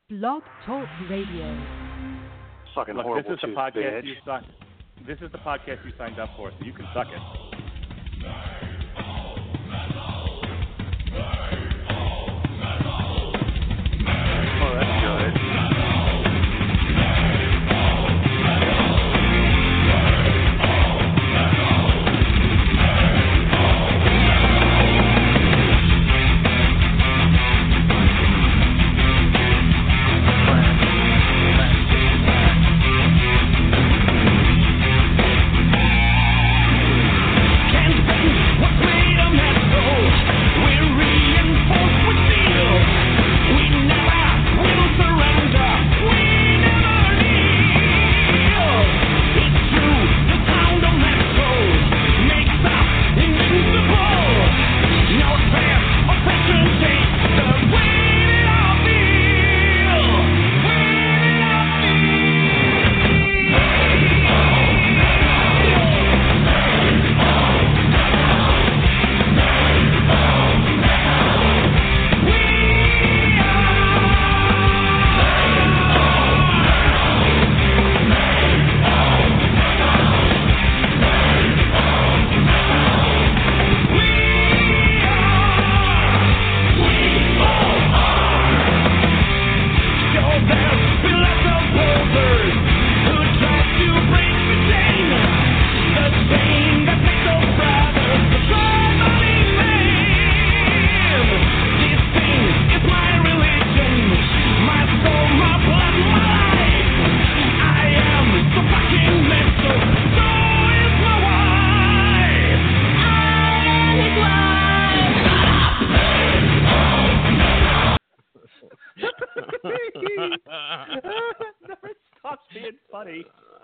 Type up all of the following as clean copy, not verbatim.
Blog Talk Radio. Fucking Look, horrible. this is the podcast This is the podcast you signed up for, so you can suck it. Oh, that's good. Never stops being funny.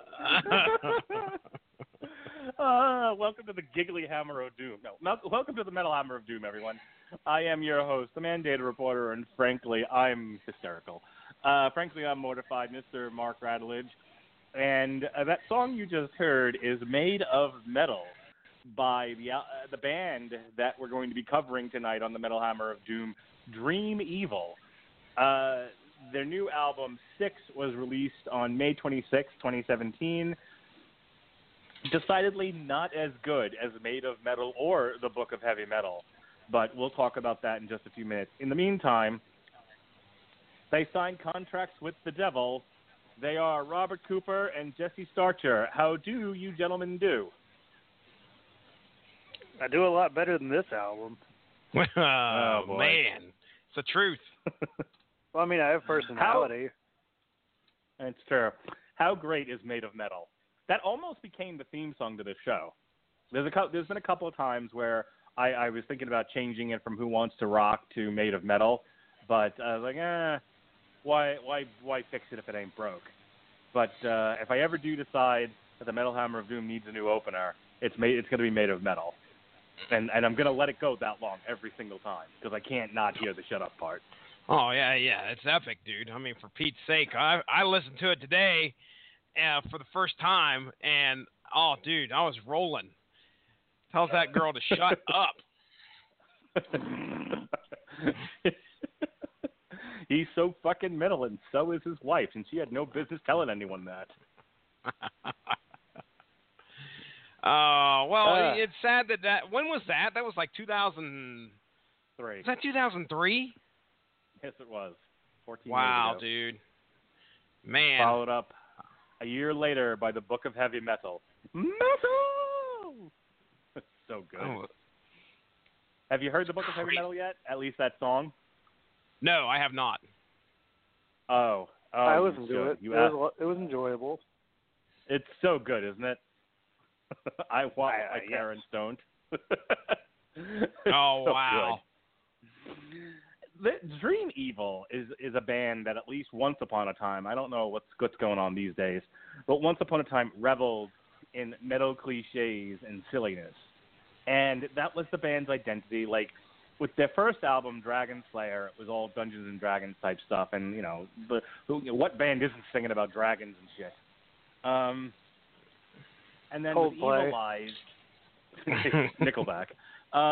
Welcome to the Giggly Hammer of Doom. Welcome to the Metal Hammer of Doom, everyone. I am your host, the mandated reporter, and frankly, I'm hysterical. Frankly, I'm mortified, Mr. Mark Radulich. And that song you just heard is Made of Metal by the band that we're going to be covering tonight on the Metal Hammer of Doom, Dream Evil. Their new album, 6, was released on May 26, 2017. Decidedly not as good as Made of Metal or the Book of Heavy Metal, but we'll talk about that in just a few minutes. In the meantime, they signed contracts with the devil. They are Robert Cooper and Jesse Starcher. How do you gentlemen do? I do a lot better than this album. Oh, man. It's the truth. Well, I mean, I have personality. It's true. How great is Made of Metal? That almost became the theme song to this show. There's been a couple of times where I was thinking about changing it from Who Wants to Rock to Made of Metal, but I was like, why fix it if it ain't broke? But if I ever do decide that the Metal Hammer of Doom needs a new opener, it's going to be Made of Metal. And I'm going to let it go that long every single time because I can't not hear the shut up part. Oh, yeah, it's epic, dude. I mean, for Pete's sake, I listened to it today for the first time, and, oh, dude, I was rolling. Tells that girl to shut up. He's so fucking metal, and so is his wife, and she had no business telling anyone that. It's sad that when was that? That was like 2003. Was that 2003? Yes, it was. 14 wow, years ago. Dude. Man. Followed up a year later by the Book of Heavy Metal. Metal! So good. Oh. Have you heard the Book of Heavy Metal yet? At least that song? No, I have not. Oh. I listened to it. It was enjoyable. It's so good, isn't it? I want my parents don't. Oh, so wow. Dream Evil is a band that at least once upon a time, I don't know what's going on these days, but once upon a time reveled in metal cliches and silliness. And that was the band's identity. Like, with their first album, Dragon Slayer, it was all Dungeons and Dragons type stuff. And, what band isn't singing about dragons and shit? And then with Coldplay. Evil Eyes, Nickelback.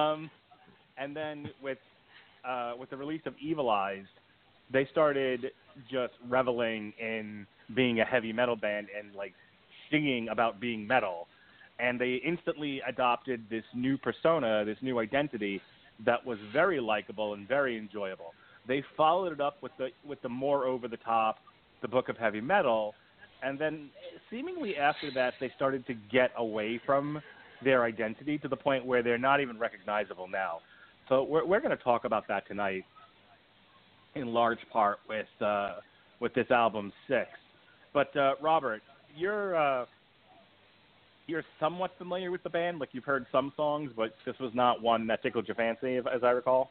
And then with the release of Evil Eyes, they started just reveling in being a heavy metal band and like singing about being metal, and they instantly adopted this new persona, this new identity that was very likable and very enjoyable. They followed it up with the more over the top, the Book of Heavy Metal, and then seemingly after that they started to get away from their identity to the point where they're not even recognizable now. So we're going to talk about that tonight in large part with this album 6. But Robert, you're somewhat familiar with the band, like you've heard some songs, but this was not one that tickled your fancy, as I recall.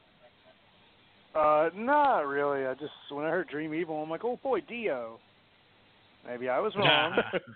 Not really. When I heard Dream Evil, I'm like, oh boy, Dio. Maybe I was wrong.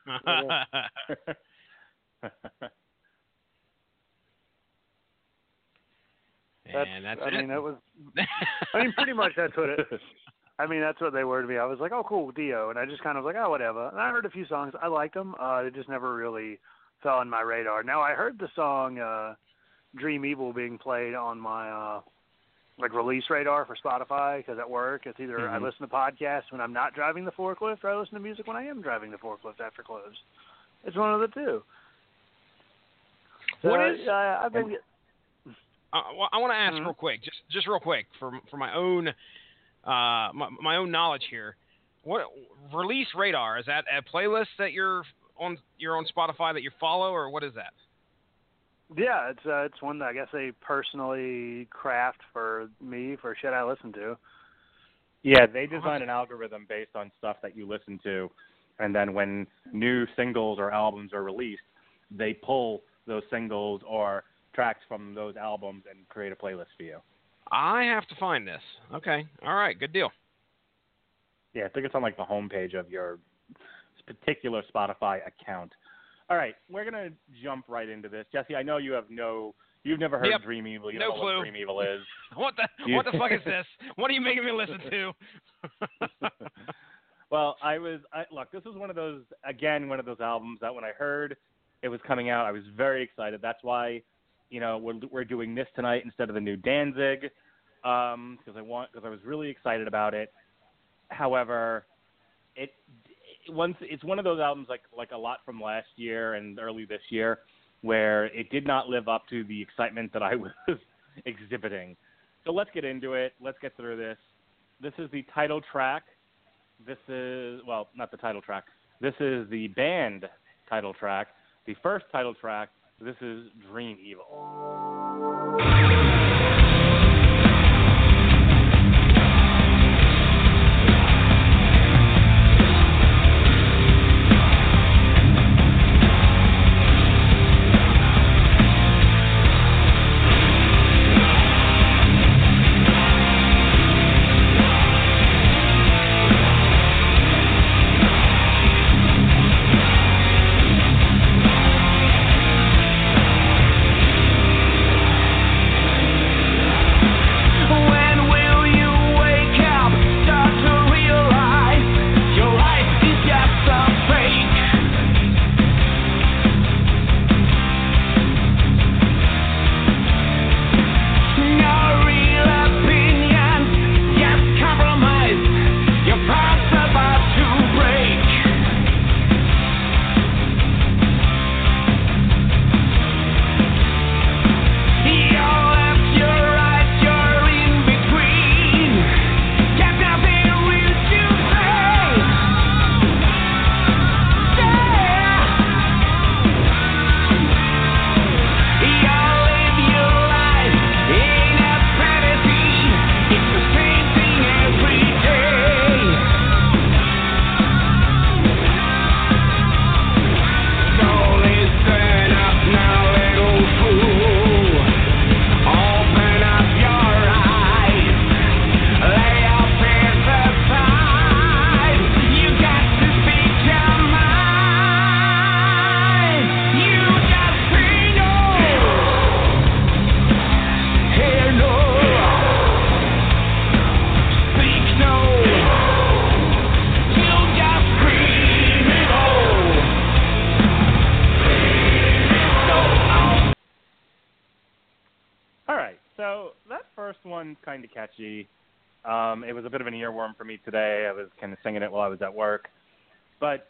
Pretty much that's what it. That's what they were to me. I was like, oh, cool, Dio, and I just kind of like, oh, whatever. And I heard a few songs. I liked them. They just never really fell on my radar. Now I heard the song Dream Evil being played on my release radar for Spotify, because at work it's either I listen to podcasts when I'm not driving the forklift, or I listen to music when I am driving the forklift after close. It's one of the two. So, what is? I've been. Well, I want to ask real quick, just real quick, for my own my own knowledge here. What Release Radar, is that a playlist that you're on Spotify that you follow, or what is that? Yeah, it's one that I guess they personally craft for me for shit I listen to. Yeah, they design an algorithm based on stuff that you listen to, and then when new singles or albums are released, they pull those singles or tracks from those albums and create a playlist for you. I have to find this. Okay. All right. Good deal. Yeah, I think it's on like the homepage of your particular Spotify account. All right, we're gonna jump right into this, Jesse. I know you've never heard Dream Evil. You don't know what Dream Evil is. What the fuck is this? What are you making me listen to? Well, look, this was one of those albums that when I heard it was coming out, I was very excited. That's why, we're doing this tonight instead of the new Danzig, because I was really excited about it. However, it's one of those albums like a lot from last year and early this year, where it did not live up to the excitement that I was exhibiting. So let's get into it. Let's get through this. This is the title track. This is, well, not the title track. This is the band title track. The first title track. This is Dream Evil. Kind of catchy. It was a bit of an earworm for me today. I was kind of singing it while I was at work. But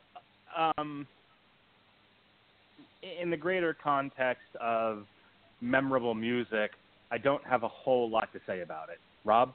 in the greater context of memorable music, I don't have a whole lot to say about it. Rob?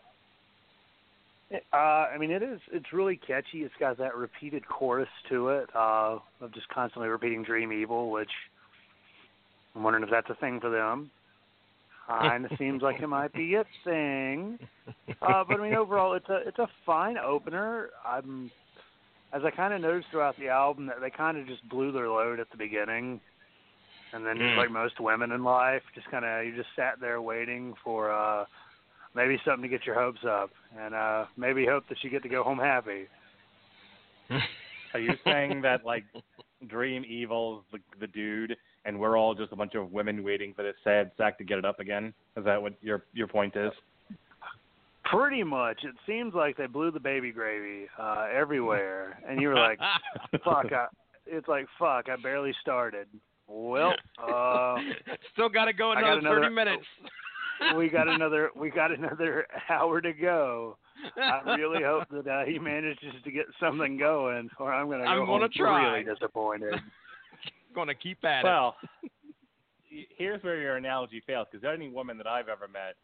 I mean, it's really catchy. It's got that repeated chorus to it of just constantly repeating Dream Evil, which I'm wondering if that's a thing for them. Kind of seems like it might be a thing. But I mean, overall, it's a fine opener. As I kind of noticed throughout the album, that they kind of just blew their load at the beginning, and then just like most women in life, you just sat there waiting for maybe something to get your hopes up, and maybe hope that you get to go home happy. Are you saying that like Dream Evil's the dude, and we're all just a bunch of women waiting for this sad sack to get it up again? Is that what your point is? Pretty much. It seems like they blew the baby gravy everywhere, and you were like, fuck, I barely started. Well, still got to go another 30 minutes. we got another hour to go. I really hope that he manages to get something going, or I'm going to go home really disappointed. Going to keep at it. Well, here's where your analogy fails, because any woman that I've ever met,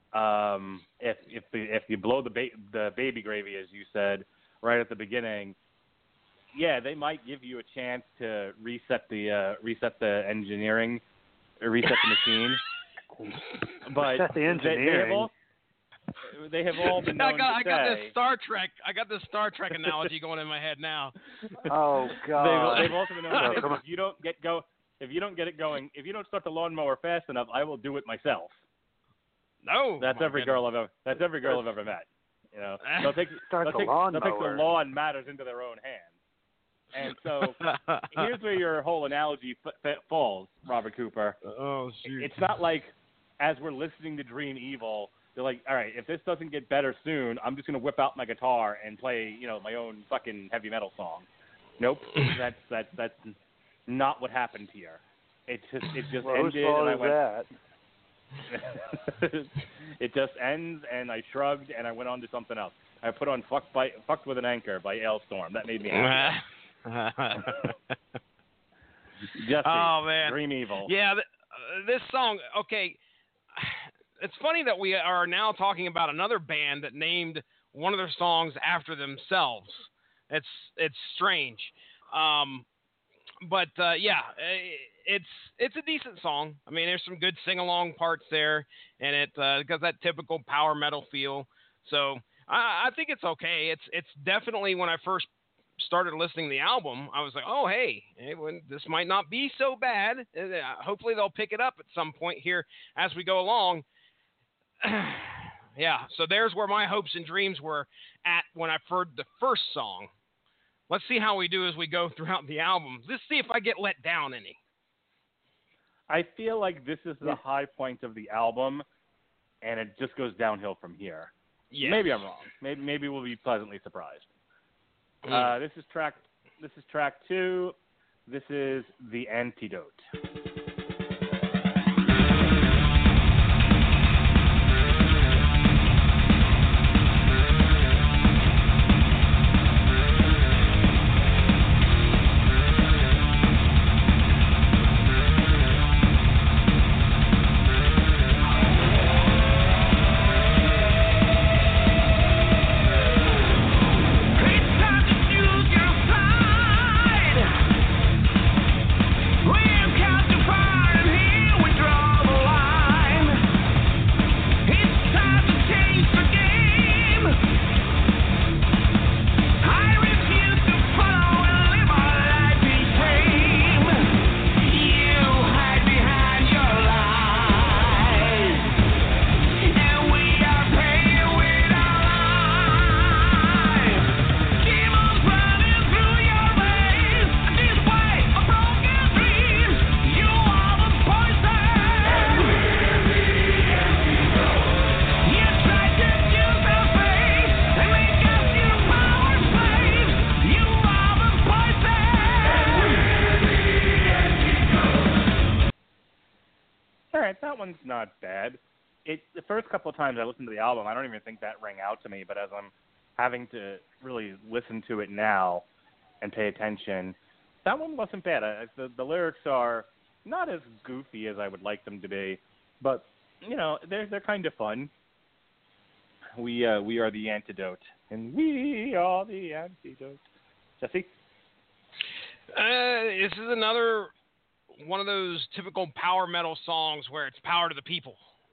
if you blow the baby gravy, as you said right at the beginning, yeah, they might give you a chance to reset the engineering, or reset the machine. But the engineering. They have all been known I got this Star Trek analogy going in my head now. Oh God! They've also been known to say, if you don't get it going, if you don't start the lawnmower fast enough, I will do it myself. No, that's every girl I've ever met. You know, they'll take the lawn matters into their own hands. And so here's where your whole analogy falls, Robert Cooper. Oh, shoot. It's not like as we're listening to Dream Evil, they're like, all right, if this doesn't get better soon, I'm just going to whip out my guitar and play, my own fucking heavy metal song. Nope. That's not what happened here. It just ended. And I went, it just ends, and I shrugged, and I went on to something else. I put on Fucked with an Anchor by Ailstorm. That made me happy. Jesse, oh man, Dream Evil. Yeah, this song. Okay, it's funny that we are now talking about another band that named one of their songs after themselves. It's strange, but yeah, it's a decent song. I mean, there's some good sing along parts there, and it got that typical power metal feel. So I think it's okay. It's definitely, when I first started listening to the album, I was like, oh, hey, this might not be so bad. Hopefully they'll pick it up at some point here as we go along. Yeah, so there's where my hopes and dreams were at when I heard the first song. Let's see how we do as we go throughout the album. Let's see if I get let down any. I feel like this is the high point of the album, and it just goes downhill from here. Yes. Maybe I'm wrong. Maybe we'll be pleasantly surprised. This is track 2. This is The Antidote. Not bad. the first couple of times I listened to the album, I don't even think that rang out to me. But as I'm having to really listen to it now and pay attention, that one wasn't bad. The lyrics are not as goofy as I would like them to be, but they're kind of fun. We are the antidote, and we are the antidote. Jesse? This is another one of those typical power metal songs where it's power to the people.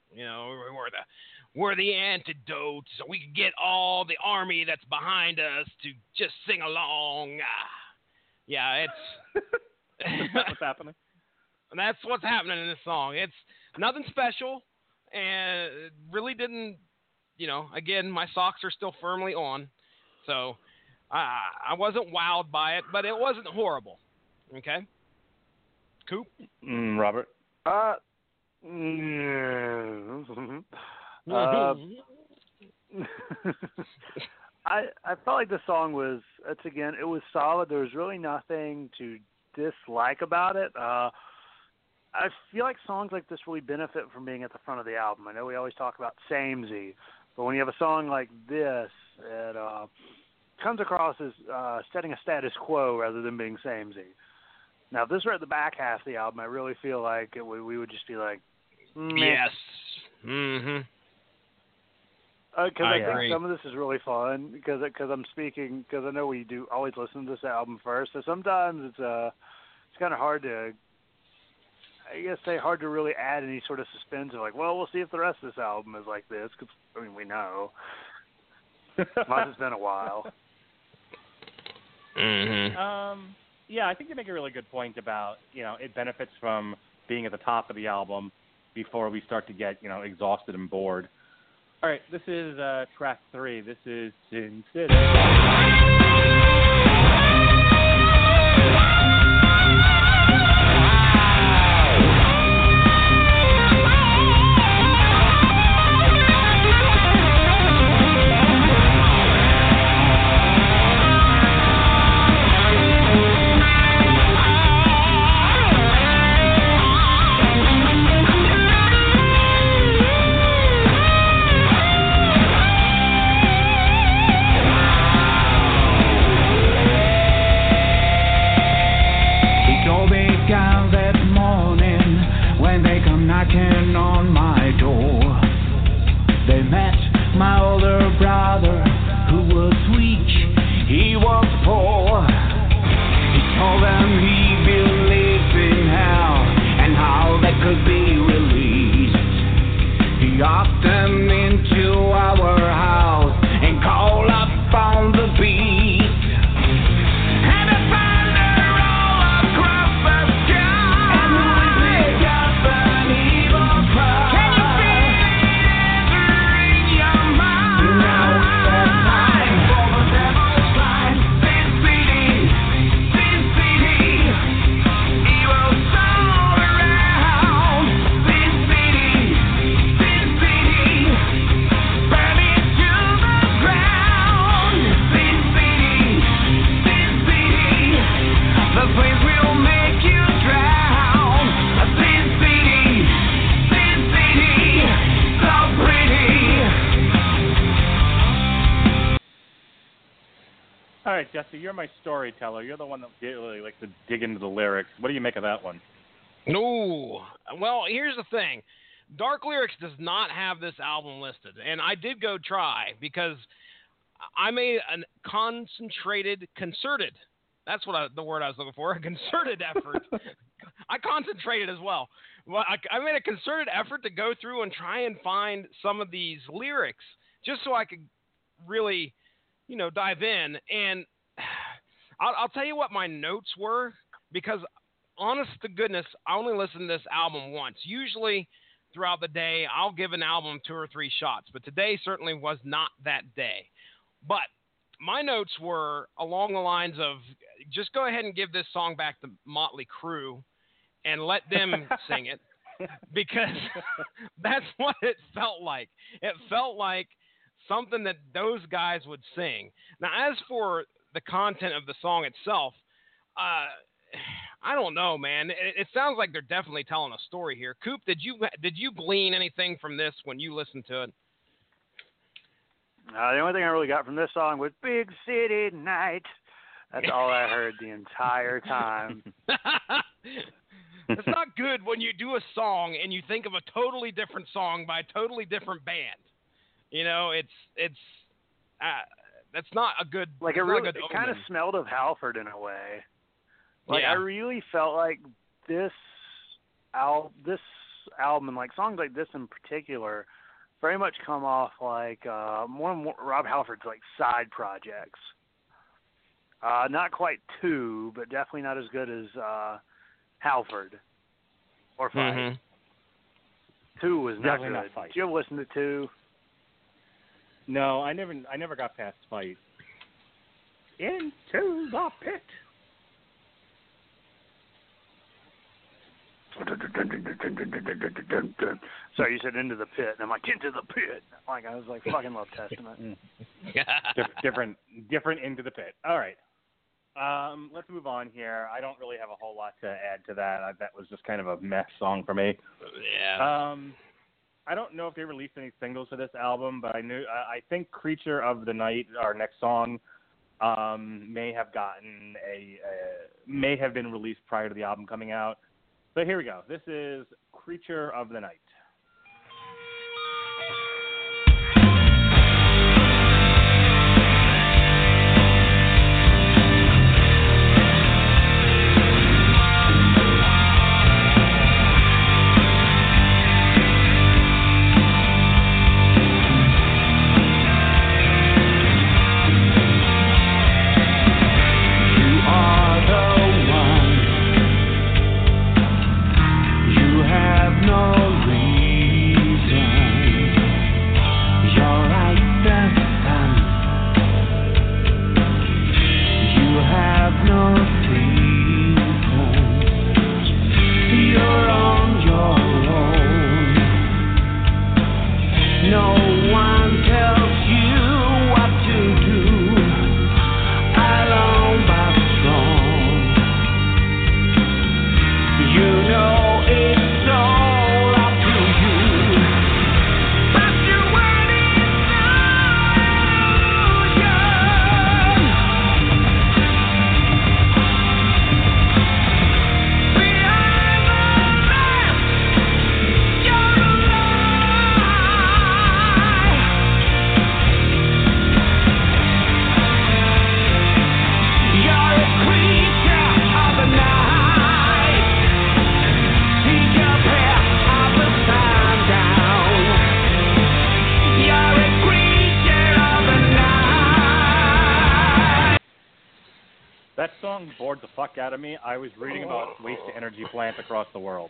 We're the antidote, so we can get all the army that's behind us to just sing along. Yeah, it's That's what's happening. That's what's happening in this song. It's nothing special, and it really didn't. Again, my socks are still firmly on, so I wasn't wowed by it, but it wasn't horrible. Okay, Coop? Robert? I felt like the song was, it was solid. There was really nothing to dislike about it. I feel like songs like this really benefit from being at the front of the album. I know we always talk about samey, but when you have a song like this, it comes across as setting a status quo rather than being samey. Now, if this were at the back half of the album, I really feel like we would just be like, yes. Mm-hmm. Because I think some of this is really fun because I know we do always listen to this album first. So sometimes it's kind of hard to, hard to really add any sort of suspense of like, well, we'll see if the rest of this album is like this. Cause, we know. Unless it's been a while. Mm-hmm. Yeah, I think you make a really good point about, it benefits from being at the top of the album before we start to get, exhausted and bored. All right, this is track 3. This is Sin City. Knocking on my door, they met my older brother who was weak, he was poor. He told them he believed in hell and how they could be released. He asked them into our house and called up on the beat. All right, Jesse, you're my storyteller. You're the one that really likes to dig into the lyrics. What do you make of that one? No. Well, here's the thing. Dark Lyrics does not have this album listed, and I did go try because I made a concerted, that's what the word I was looking for, a concerted effort. I concentrated as well. Well, I made a concerted effort to go through and try and find some of these lyrics just so I could really dive in, and I'll tell you what my notes were, because honest to goodness, I only listened to this album once. Usually throughout the day, I'll give an album 2 or 3 shots, but today certainly was not that day. But my notes were along the lines of, just go ahead and give this song back to Motley Crue and let them sing it, because that's what it felt like. It felt like something that those guys would sing. Now, as for the content of the song itself, I don't know, man. It sounds like they're definitely telling a story here. Coop, did you glean anything from this when you listened to it? The only thing I really got from this song was "Big City Night." That's all I heard the entire time. It's not good when you do a song and you think of a totally different song by a totally different band. You know, that's not a good. Like it kind of smelled of Halford in a way. Like yeah. I really felt like this album and like songs like this in particular very much come off like more and more Rob Halford's like side projects. Not quite two, but definitely not as good as Halford or Fight. Mm-hmm. Two was not Definitely good. not Fight. Did you ever listen to Two? No, I never got past Fight. Into the pit. Sorry, you said Into the Pit, and I'm like, Into the Pit. Like I was like, fucking love Testament. different Into the Pit. All right. Let's move on here. I don't really have a whole lot to add to that. That was just kind of a mess song for me. Yeah. I don't know if they released any singles for this album, but I think "Creature of the Night," our next song, may have been released prior to the album coming out. So here we go. This is "Creature of the Night." That song bored the fuck out of me. I was reading about waste energy plants across the world.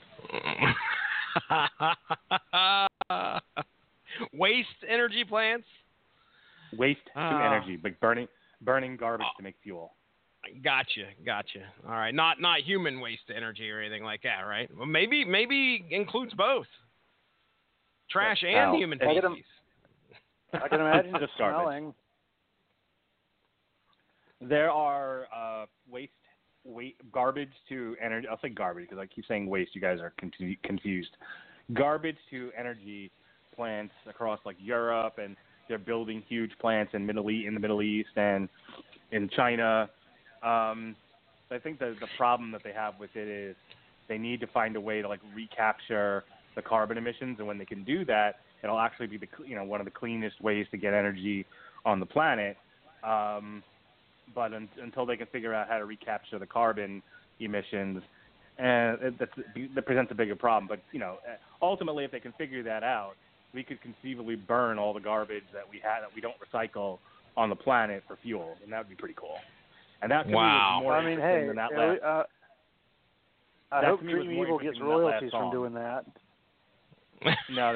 Waste energy plants? Waste to energy, like burning garbage to make fuel. Gotcha. All right, not human waste to energy or anything like that, right? Well, maybe includes both. Trash and human feces. I can imagine just smelling. There are garbage to energy. I'll say garbage because I keep saying waste. You guys are confused. Garbage to energy plants across like Europe, and they're building huge plants in the Middle East and in China. I think the problem that they have with it is they need to find a way to like recapture the carbon emissions, and when they can do that, it'll actually be one of the cleanest ways to get energy on the planet. But until they can figure out how to recapture the carbon emissions, that presents a bigger problem. But ultimately, if they can figure that out, we could conceivably burn all the garbage that we don't recycle on the planet for fuel, and that would be pretty cool. And that to me was more interesting than that last. I hope Dream Evil gets royalties from doing that. No,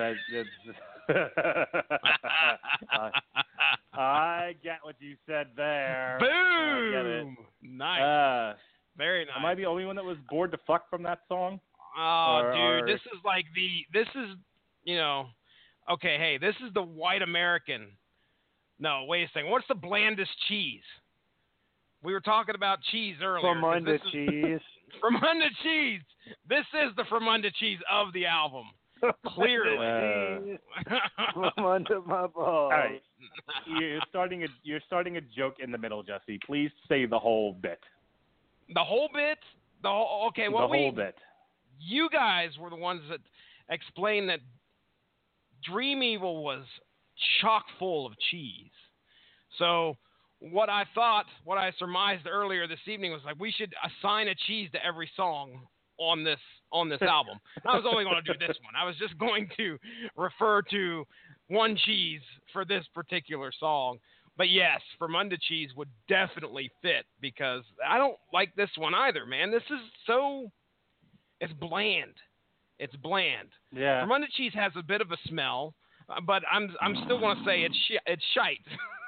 I get what you said there. Boom! I get it. Nice. Very nice. Am I the only one that was bored to fuck from that song? Oh, dude, this is okay, hey, this is the white American. No, wait a second. What's the blandest cheese? We were talking about cheese earlier. Flormunda cheese. From Under Cheese. This is the From Under Cheese of the album. Clearly. From under my balls. All right. You're starting a joke in the middle, Jesse. Please say the whole bit. The whole bit? Okay, well, the whole bit. You guys were the ones that explained that Dream Evil was chock full of cheese. So what I surmised earlier this evening was like we should assign a cheese to every song on this album. I was only going to do this one. I was just going to refer to one cheese for this particular song. But yes, From Under Cheese would definitely fit because I don't like this one either, man. This is it's bland. It's bland. Yeah. From Under Cheese has a bit of a smell, but I'm still going to say it's shite.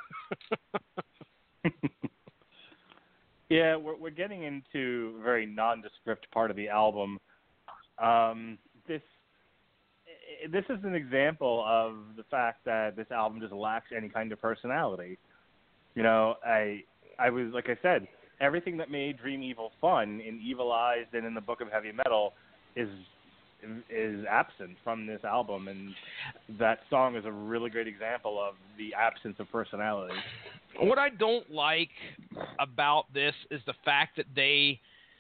Yeah, we're getting into a very nondescript part of the album. This is an example of the fact that this album just lacks any kind of personality. You know, I was, like I said, everything that made Dream Evil fun in Evilized and in the Book of Heavy Metal is absent from this album, and that song is a really great example of the absence of personality. What I don't like about this is the fact that they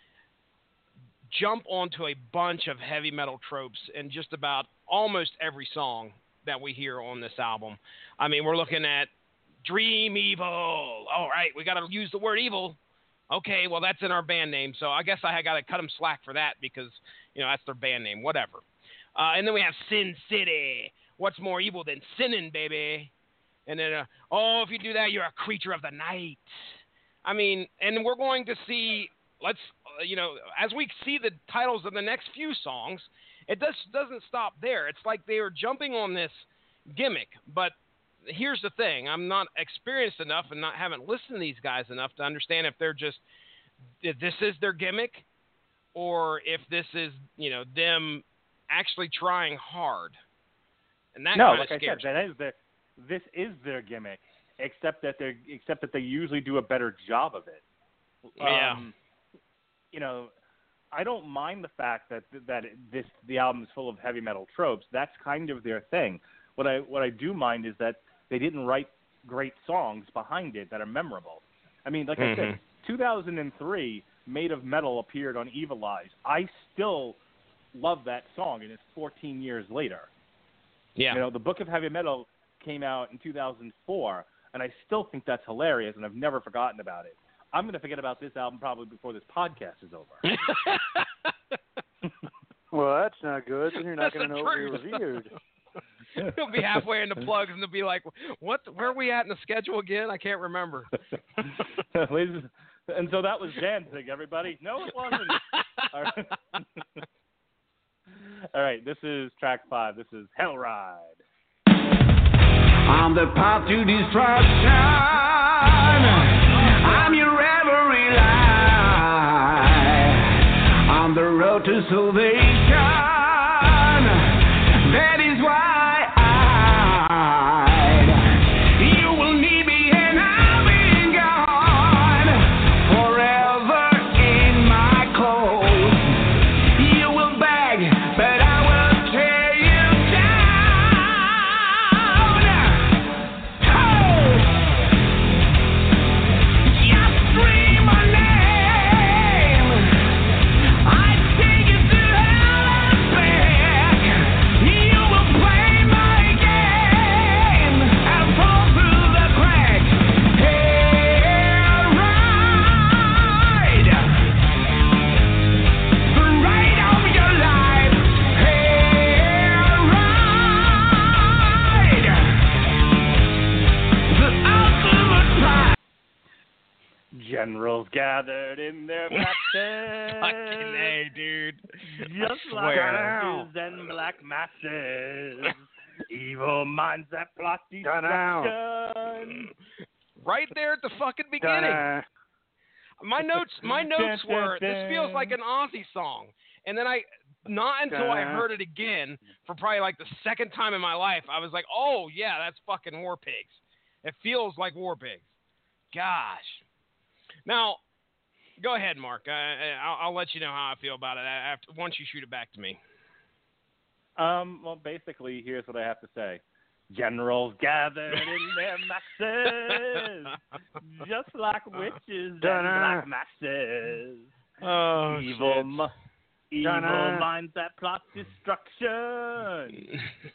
jump onto a bunch of heavy metal tropes in just about almost every song that we hear on this album. I mean, we're looking at Dream Evil. All right, we got to use the word evil. Okay, well, that's in our band name, so I guess I got to cut them slack for that because, you know, that's their band name, whatever. And then we have Sin City. What's more evil than sinning, baby? And then, if you do that, you're a creature of the night. I mean, and we're going to see, as we see the titles of the next few songs, it doesn't stop there. It's like they are jumping on this gimmick. But here's the thing. I'm not experienced enough and haven't listened to these guys enough to understand if this is their gimmick or if this is, them actually trying hard. And that kind of scares me. This is their gimmick, except that they usually do a better job of it. Yeah. I don't mind the fact that the album is full of heavy metal tropes. That's kind of their thing. What I do mind is that they didn't write great songs behind it that are memorable. I mean, like I said, 2003, Made of Metal appeared on Evilized. I still love that song, and it's 14 years later. Yeah. The Book of Heavy Metal came out in 2004, and I still think that's hilarious, and I've never forgotten about it. I'm going to forget about this album probably before this podcast is over. Well, that's not good. Then you're not going to know what we reviewed. He'll be halfway in the plugs, and they'll be like, "What? Where are we at in the schedule again? I can't remember." And so that was Danzig, everybody. No, it wasn't. All right. All right, this is track 5. This is Hell Ride. On the path to destruction, I'm your every lie. On the road to salvation, that is why you will need me and I'll be gone forever in my clothes. You will beg, but I will tear you down. You scream my name, I take you to hell and back. You will play my game and fall through the cracks. Hell ride, the ride of your life. Hell ride, the ultimate prize. Generals gathered in their practice. Fucking A, dude. Just I like swear. ashes and black masses. Evil minds that plot Down. destruction. Right there at the fucking beginning. Ta-da. My notes were, this feels like an Ozzy song. And then not until I heard it again for probably like the second time in my life, I was like, oh, yeah, that's fucking War Pigs. It feels like War Pigs. Gosh. Now, Go ahead, Mark. I'll let you know how I feel about it once you shoot it back to me. Well, basically, here's what I have to say. Generals gathered in their maxes, just like witches and black maxes. Oh, evil minds that plot destruction.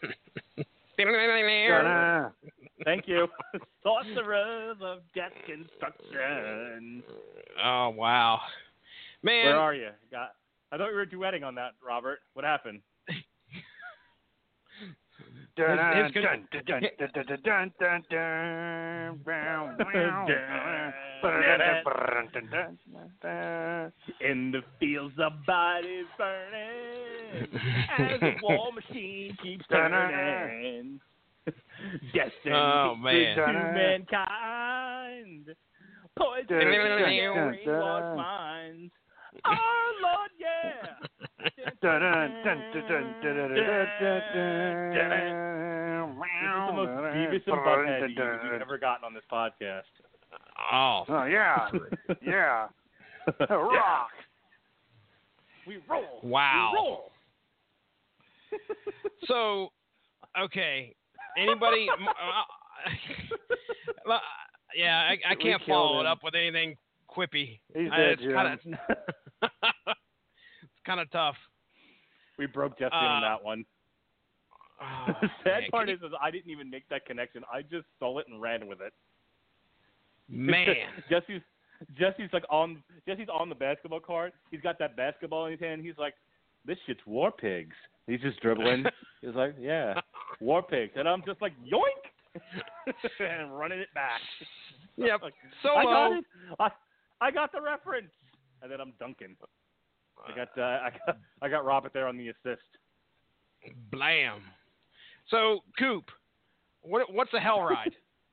Thank you. Sorcerers of death construction. Oh, wow. Man. Where are you? I thought you were duetting on that, Robert. What happened? In the fields of bodies burning as the war machine keeps turning. Destiny to mankind. Poison brainwash minds. Oh Lord, yeah. This is the most Beavis and Butthead we've ever gotten on this podcast. Oh yeah, yeah. Rock. We roll. Wow. We roll. So, okay. Anybody? Yeah, I can't follow it up with anything quippy. He's dead, It's kind of tough. We broke Jesse on that one. Oh, The sad man, part is I didn't even make that connection. I just stole it and ran with it. Man. Jesse's on the basketball court. He's got that basketball in his hand. He's like, "This shit's War Pigs." He's just dribbling. He's like, "Yeah, War Pigs," and I'm just like, "Yoink!" and running it back. Yep. Like, Solo. I got it. I got the reference, and then I'm dunking. I got Robert there on the assist. Blam. So, Coop, what's a hell ride?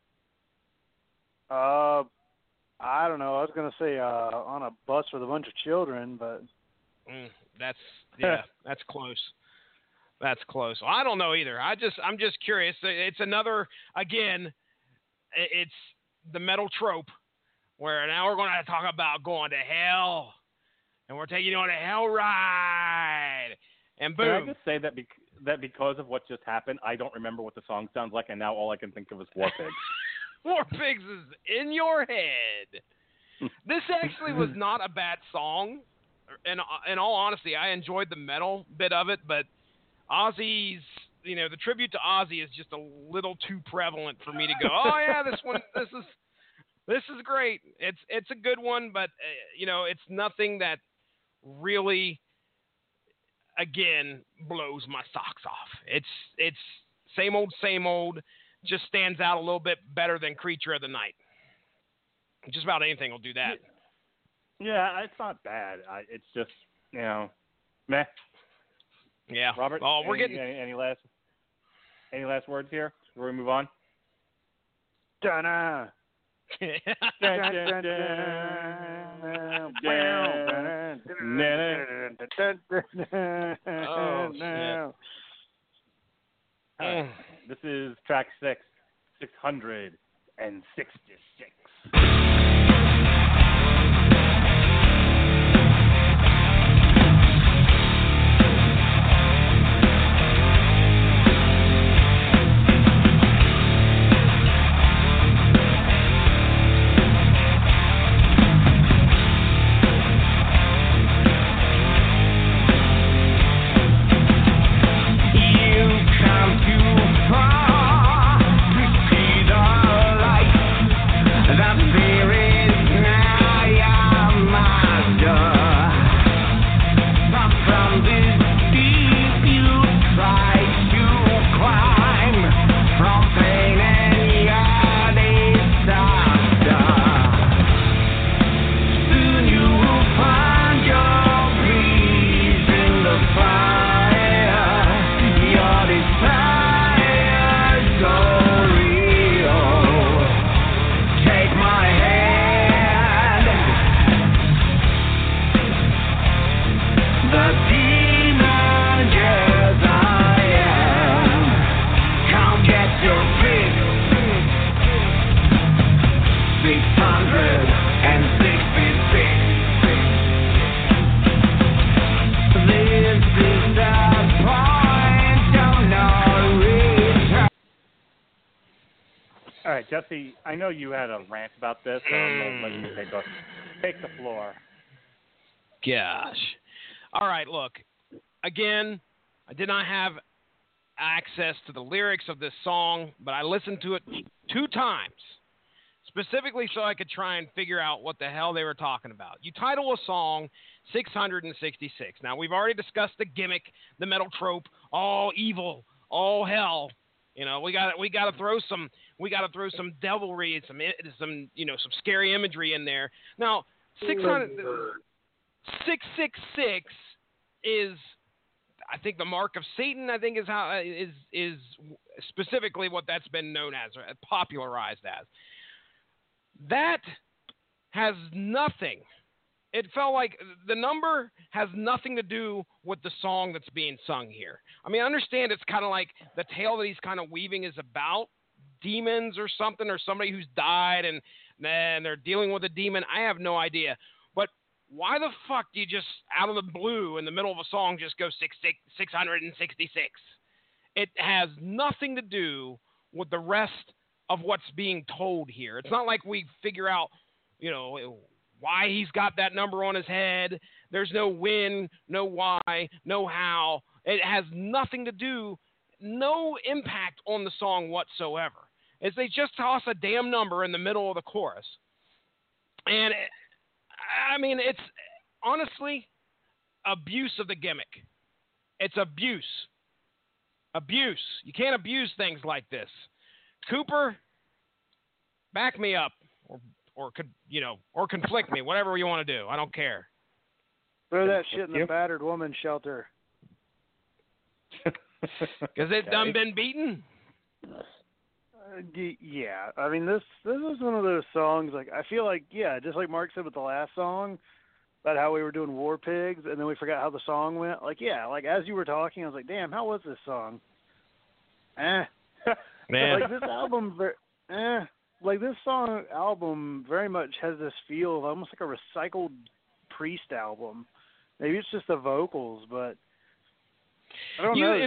I don't know. I was gonna say on a bus with a bunch of children, but That's close. That's close. Well, I don't know either. I'm just curious. It's another, again, it's the metal trope where now we're going to talk about going to hell, and we're taking you on a hell ride, and boom. Can I just say that because of what just happened, I don't remember what the song sounds like, and now all I can think of is War Pigs. War Pigs is in your head. This actually was not a bad song. In all honesty, I enjoyed the metal bit of it, but Ozzy's, the tribute to Ozzy is just a little too prevalent for me to go, oh yeah, this is great. It's a good one, but it's nothing that really, again, blows my socks off. It's same old, just stands out a little bit better than Creature of the Night. Just about anything will do that. Yeah, it's not bad. It's just, meh. Yeah. Robert, oh, we're getting any last words here before we move on? Dun-na. Oh, This is track 666. Jesse, I know you had a rant about this, so I'm going to let you take the floor. Gosh. All right, look. Again, I did not have access to the lyrics of this song, but I listened to it 2 times, specifically so I could try and figure out what the hell they were talking about. You title a song 666. Now, we've already discussed the gimmick, the metal trope, all evil, all hell. You know, we got to throw some devilry and some scary imagery in there. Now, 666 is, I think, the mark of Satan. I think is specifically what that's been known as, or popularized as. That has nothing. It felt like the number has nothing to do with the song that's being sung here. I mean, I understand it's kind of like the tale that he's kind of weaving is about demons or something, or somebody who's died and then they're dealing with a demon. I have no idea. But why the fuck do you just, out of the blue, in the middle of a song, just go 666? It has nothing to do with the rest of what's being told here. It's not like we figure out, why he's got that number on his head. There's no when, no why, no how. It has nothing to do, no impact on the song whatsoever. It's they just toss a damn number in the middle of the chorus. And, it's honestly abuse of the gimmick. It's abuse. Abuse. You can't abuse things like this. Cooper, back me up. Or conflict me, whatever you want to do. I don't care. Throw that shit in the battered woman shelter. Because it done been beaten? Yeah. I mean, this is one of those songs, like, I feel like, just like Mark said with the last song, about how we were doing War Pigs, and then we forgot how the song went. Like, as you were talking, I was like, damn, how was this song? Man. Like, this album, like, this song album very much has this feel of almost like a recycled Priest album. Maybe it's just the vocals, but I don't know.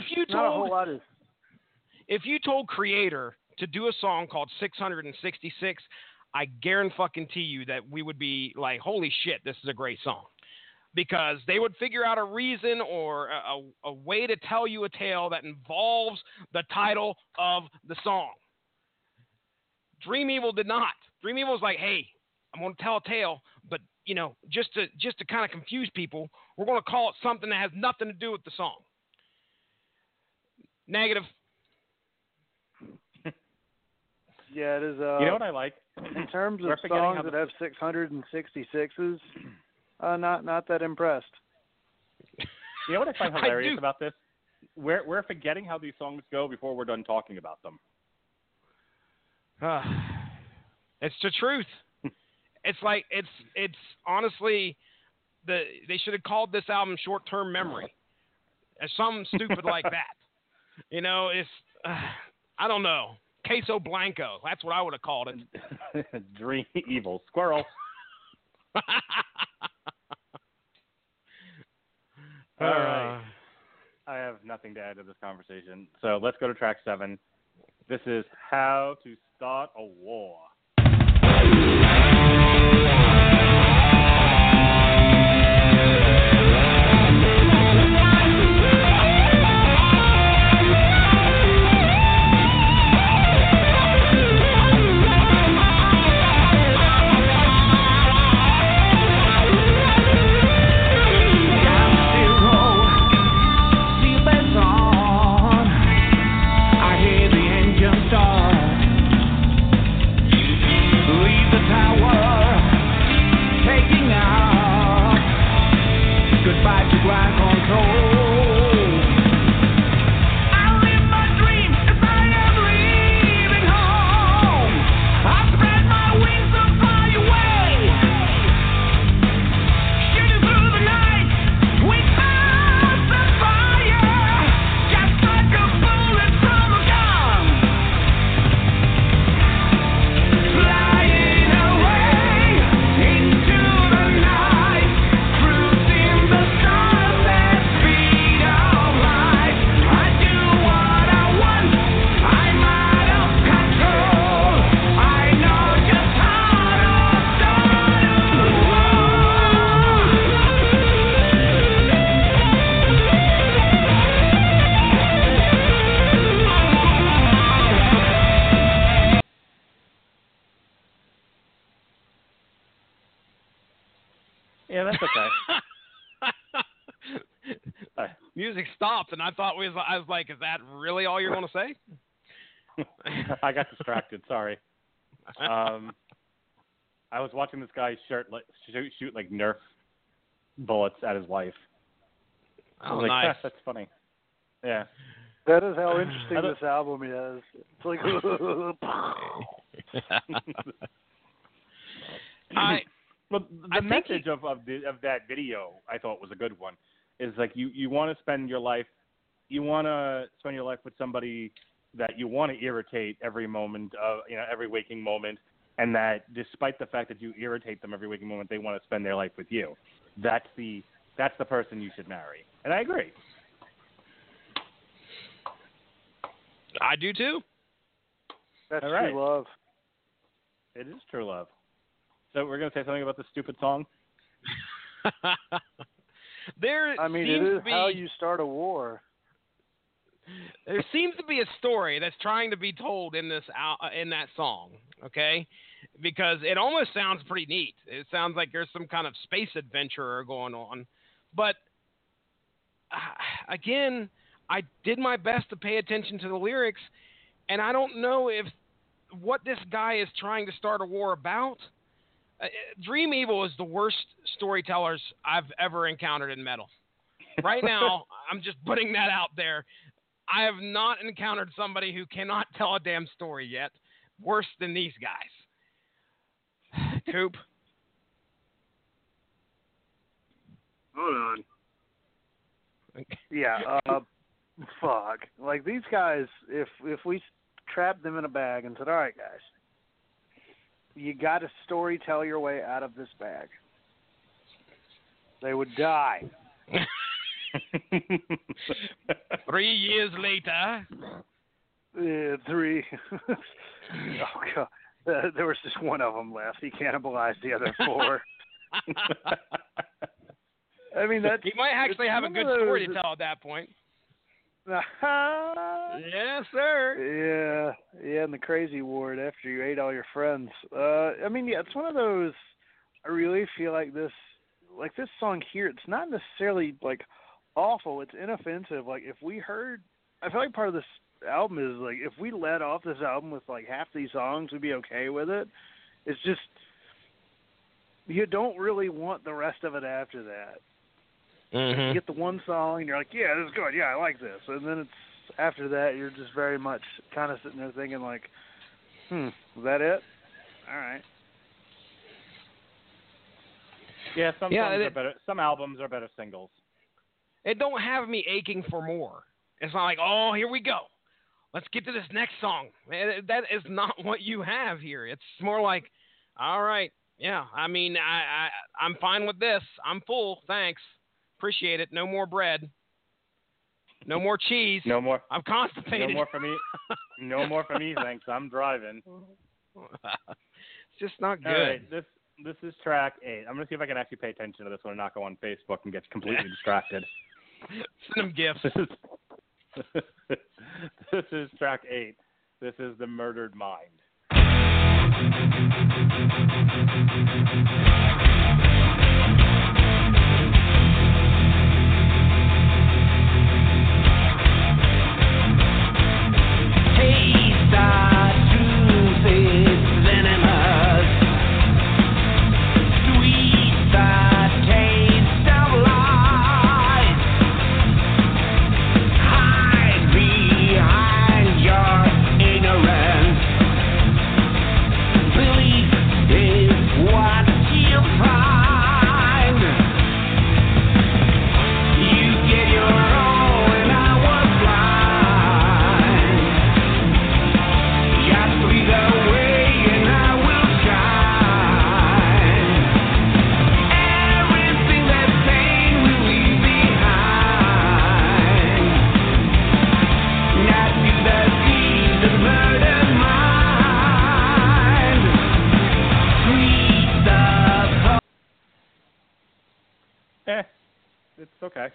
If you told Creator to do a song called 666, I guarantee you that we would be like, holy shit, this is a great song. Because they would figure out a reason or a way to tell you a tale that involves the title of the song. Dream Evil did not. Dream Evil was like, hey, I'm going to tell a tale, but, just to kind of confuse people, we're going to call it something that has nothing to do with the song. Negative. Yeah, it is. You know what I like? In terms of songs that have 666s, not that impressed. You know what I find hilarious about this? We're forgetting how these songs go before we're done talking about them. It's the truth. It's like it's honestly they should have called this album Short-Term Memory, or something stupid like that. It's I don't know, Queso Blanco. That's what I would have called it. Dream Evil Squirrel. All right. I have nothing to add to this conversation, so let's go to track 7. This is How to Start a War. I hear the engine start. Yeah, that's okay. Music stopped, and I was like, is that really all you're going to say? I got distracted. Sorry. I was watching this guy shoot like Nerf bullets at his wife. Oh, like, nice. That's funny. Yeah. That is how interesting this album is. It's like, But the message of that video, I thought, was a good one. Is like you want to spend your life with somebody that you want to irritate every moment of every waking moment, and that despite the fact that you irritate them every waking moment, they want to spend their life with you. That's the person you should marry, and I agree. I do too. That's All right. true love. It is true love. So we're going to say something about the stupid song? It is how you start a war. There seems to be a story that's trying to be told in in that song, okay? Because it almost sounds pretty neat. It sounds like there's some kind of space adventurer going on. But, again, I did my best to pay attention to the lyrics, and I don't know if what this guy is trying to start a war about. Dream Evil is the worst storytellers I've ever encountered in metal. Right now, I'm just putting that out there. I have not encountered somebody who cannot tell a damn story yet worse than these guys. Coop? Hold on. Yeah, fuck. Like, these guys, if we trapped them in a bag and said, all right, guys, you got to story tell your way out of this bag, they would die. 3 years later. Yeah, 3. Oh, God. There was just one of them left. He cannibalized the other 4. I mean, he might actually have a good story to tell at that point. Yes, sir. Yeah, in the crazy ward after you ate all your friends. It's one of those. I really feel like this song here. It's not necessarily like awful. It's inoffensive. Like if we heard, I feel like part of this album is like if we let off this album with like half these songs, we'd be okay with it. It's just you don't really want the rest of it after that. Mm-hmm. You get the one song and you're like, yeah, this is good. Yeah, I like this. And then it's after that you're just very much kind of sitting there thinking like, is that it? All right. Yeah, songs are better. Some albums are better singles. It don't have me aching for more. It's not like, oh, here we go. Let's get to this next song. That is not what you have here. It's more like, all right, yeah, I mean, I'm fine with this. I'm full, thanks. Appreciate it. No more bread. No more cheese. No more. I'm constipated. No more for me. No more for me, thanks. I'm driving. It's just not good. All right, this is track 8. I'm going to see if I can actually pay attention to this one and not go on Facebook and get completely distracted. Send them gifts. This is track 8. This is The Murdered Mind. It's okay.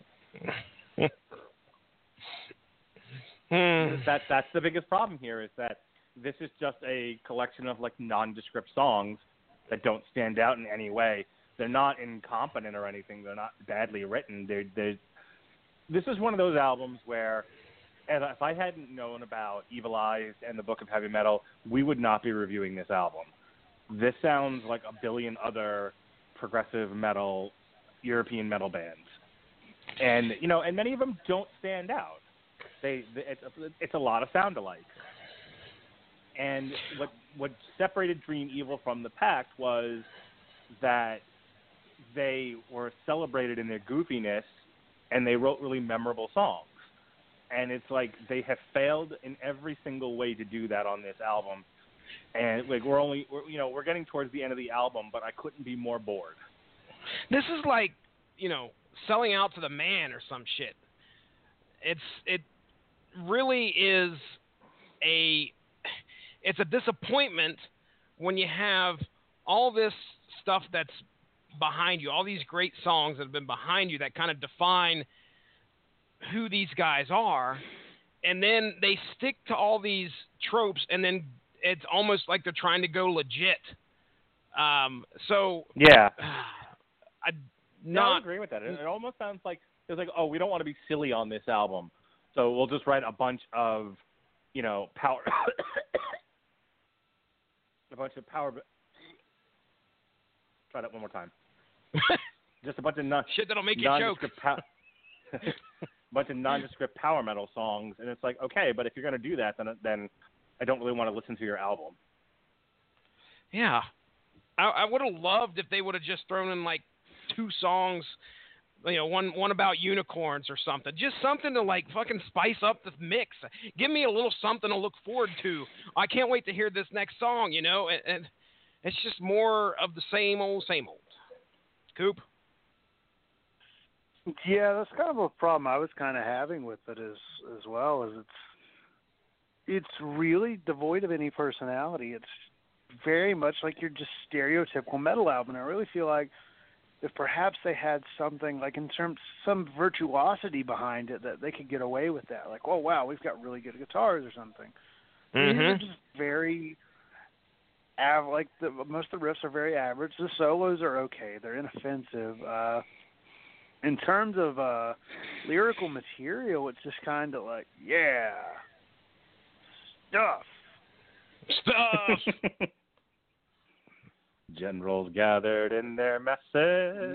That's the biggest problem here is that this is just a collection of like nondescript songs that don't stand out in any way. They're not incompetent or anything. They're not badly written. This is one of those albums where, and if I hadn't known about Evil Eyes and the Book of Heavy Metal, we would not be reviewing this album. This sounds like a billion other progressive metal, European metal bands. And, and many of them don't stand out. It's a lot of sound-alikes. And what separated Dream Evil from the Pact was that they were celebrated in their goofiness, and they wrote really memorable songs. And it's like they have failed in every single way to do that on this album. And like we're getting towards the end of the album, but I couldn't be more bored. This is like, selling out to the man or some shit. It really is it's a disappointment when you have all this stuff that's behind you, all these great songs that have been behind you that kind of define who these guys are, and then they stick to all these tropes, and then it's almost like they're trying to go legit. Yeah. I agree with that. It almost sounds like it's like, oh, we don't want to be silly on this album, so we'll just write a bunch of, power, Try that one more time. Just a bunch of shit that'll make you choke. Bunch of nondescript power metal songs, and it's like, okay, but if you're going to do that, then I don't really want to listen to your album. Yeah. I would have loved if they would have just thrown in like 2 songs, one about unicorns or something. Just something to like fucking spice up the mix. Give me a little something to look forward to. I can't wait to hear this next song, and it's just more of the same old. Coop? Yeah, that's kind of a problem I was kind of having with it as well, is it's really devoid of any personality. It's very much like your just stereotypical metal album. I really feel like if perhaps they had something like some virtuosity behind it, that they could get away with that. Like, oh wow, we've got really good guitars or something. Mm-hmm. They're just very most of the riffs are very average. The solos are okay. They're inoffensive. In terms of lyrical material, it's just kind of like, yeah, stuff. Generals gathered in their messes.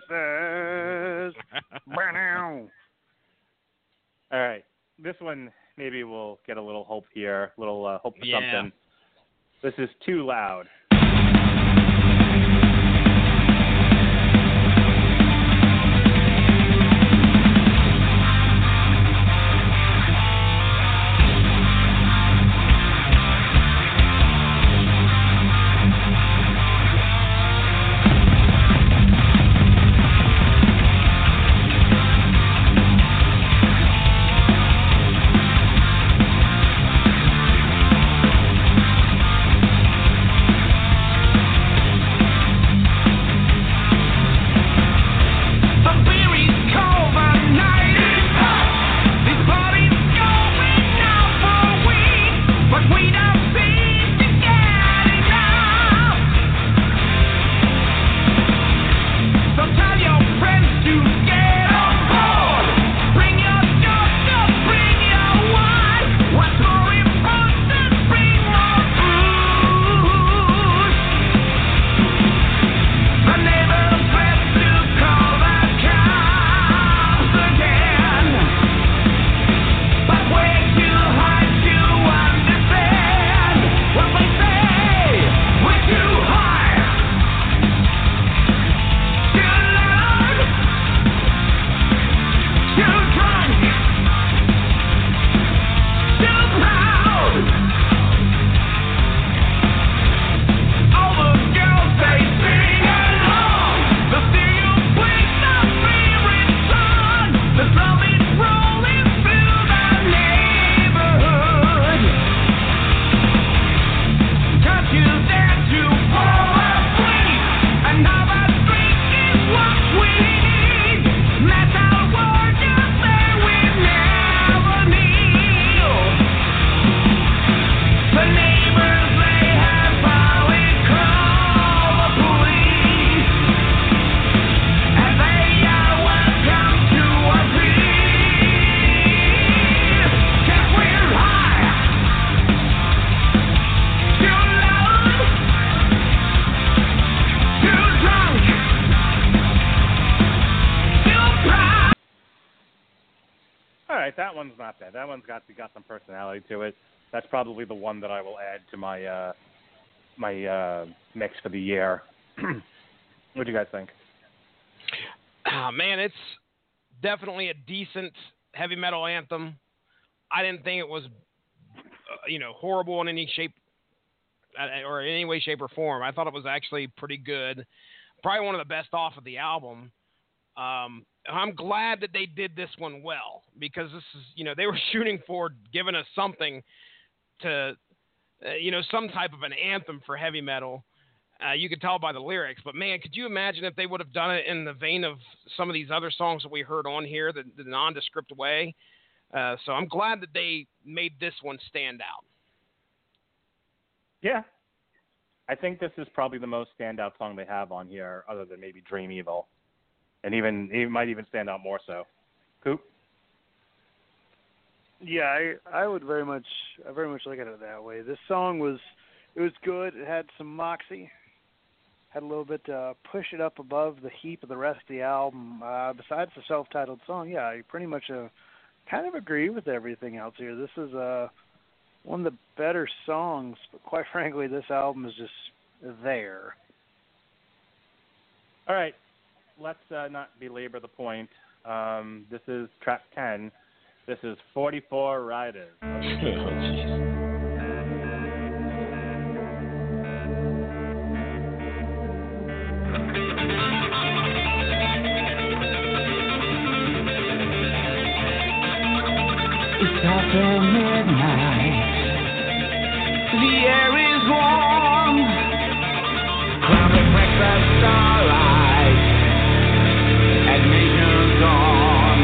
All right. This one, maybe we'll get a little hope here, hope for something. This is Too Loud. that one's not bad. That one's got some personality to it. That's probably the one that I will add to my my mix for the year. What do you guys think? Man, it's definitely a decent heavy metal anthem. I didn't think it was, horrible in any shape or in any way, shape, or form. I thought it was actually pretty good. Probably one of the best off of the album. I'm glad that they did this one well, because this is, they were shooting for giving us something to, some type of an anthem for heavy metal. You could tell by the lyrics, but man, could you imagine if they would have done it in the vein of some of these other songs that we heard on here, the nondescript way? So I'm glad that they made this one stand out. Yeah. I think this is probably the most standout song they have on here, other than maybe Dream Evil. And it might even stand out more so. Coop? Yeah, I would very much look at it that way. This song was good. It had some moxie. Had a little bit to push it up above the heap of the rest of the album. Besides the self-titled song, yeah, I pretty much kind of agree with everything else here. This is one of the better songs, but quite frankly, this album is just there. All right, let's not belabor the point. This is track 10. This is 44 Riders. It's after midnight. The air is warm. Clouded breakfast starlight. Admission's on.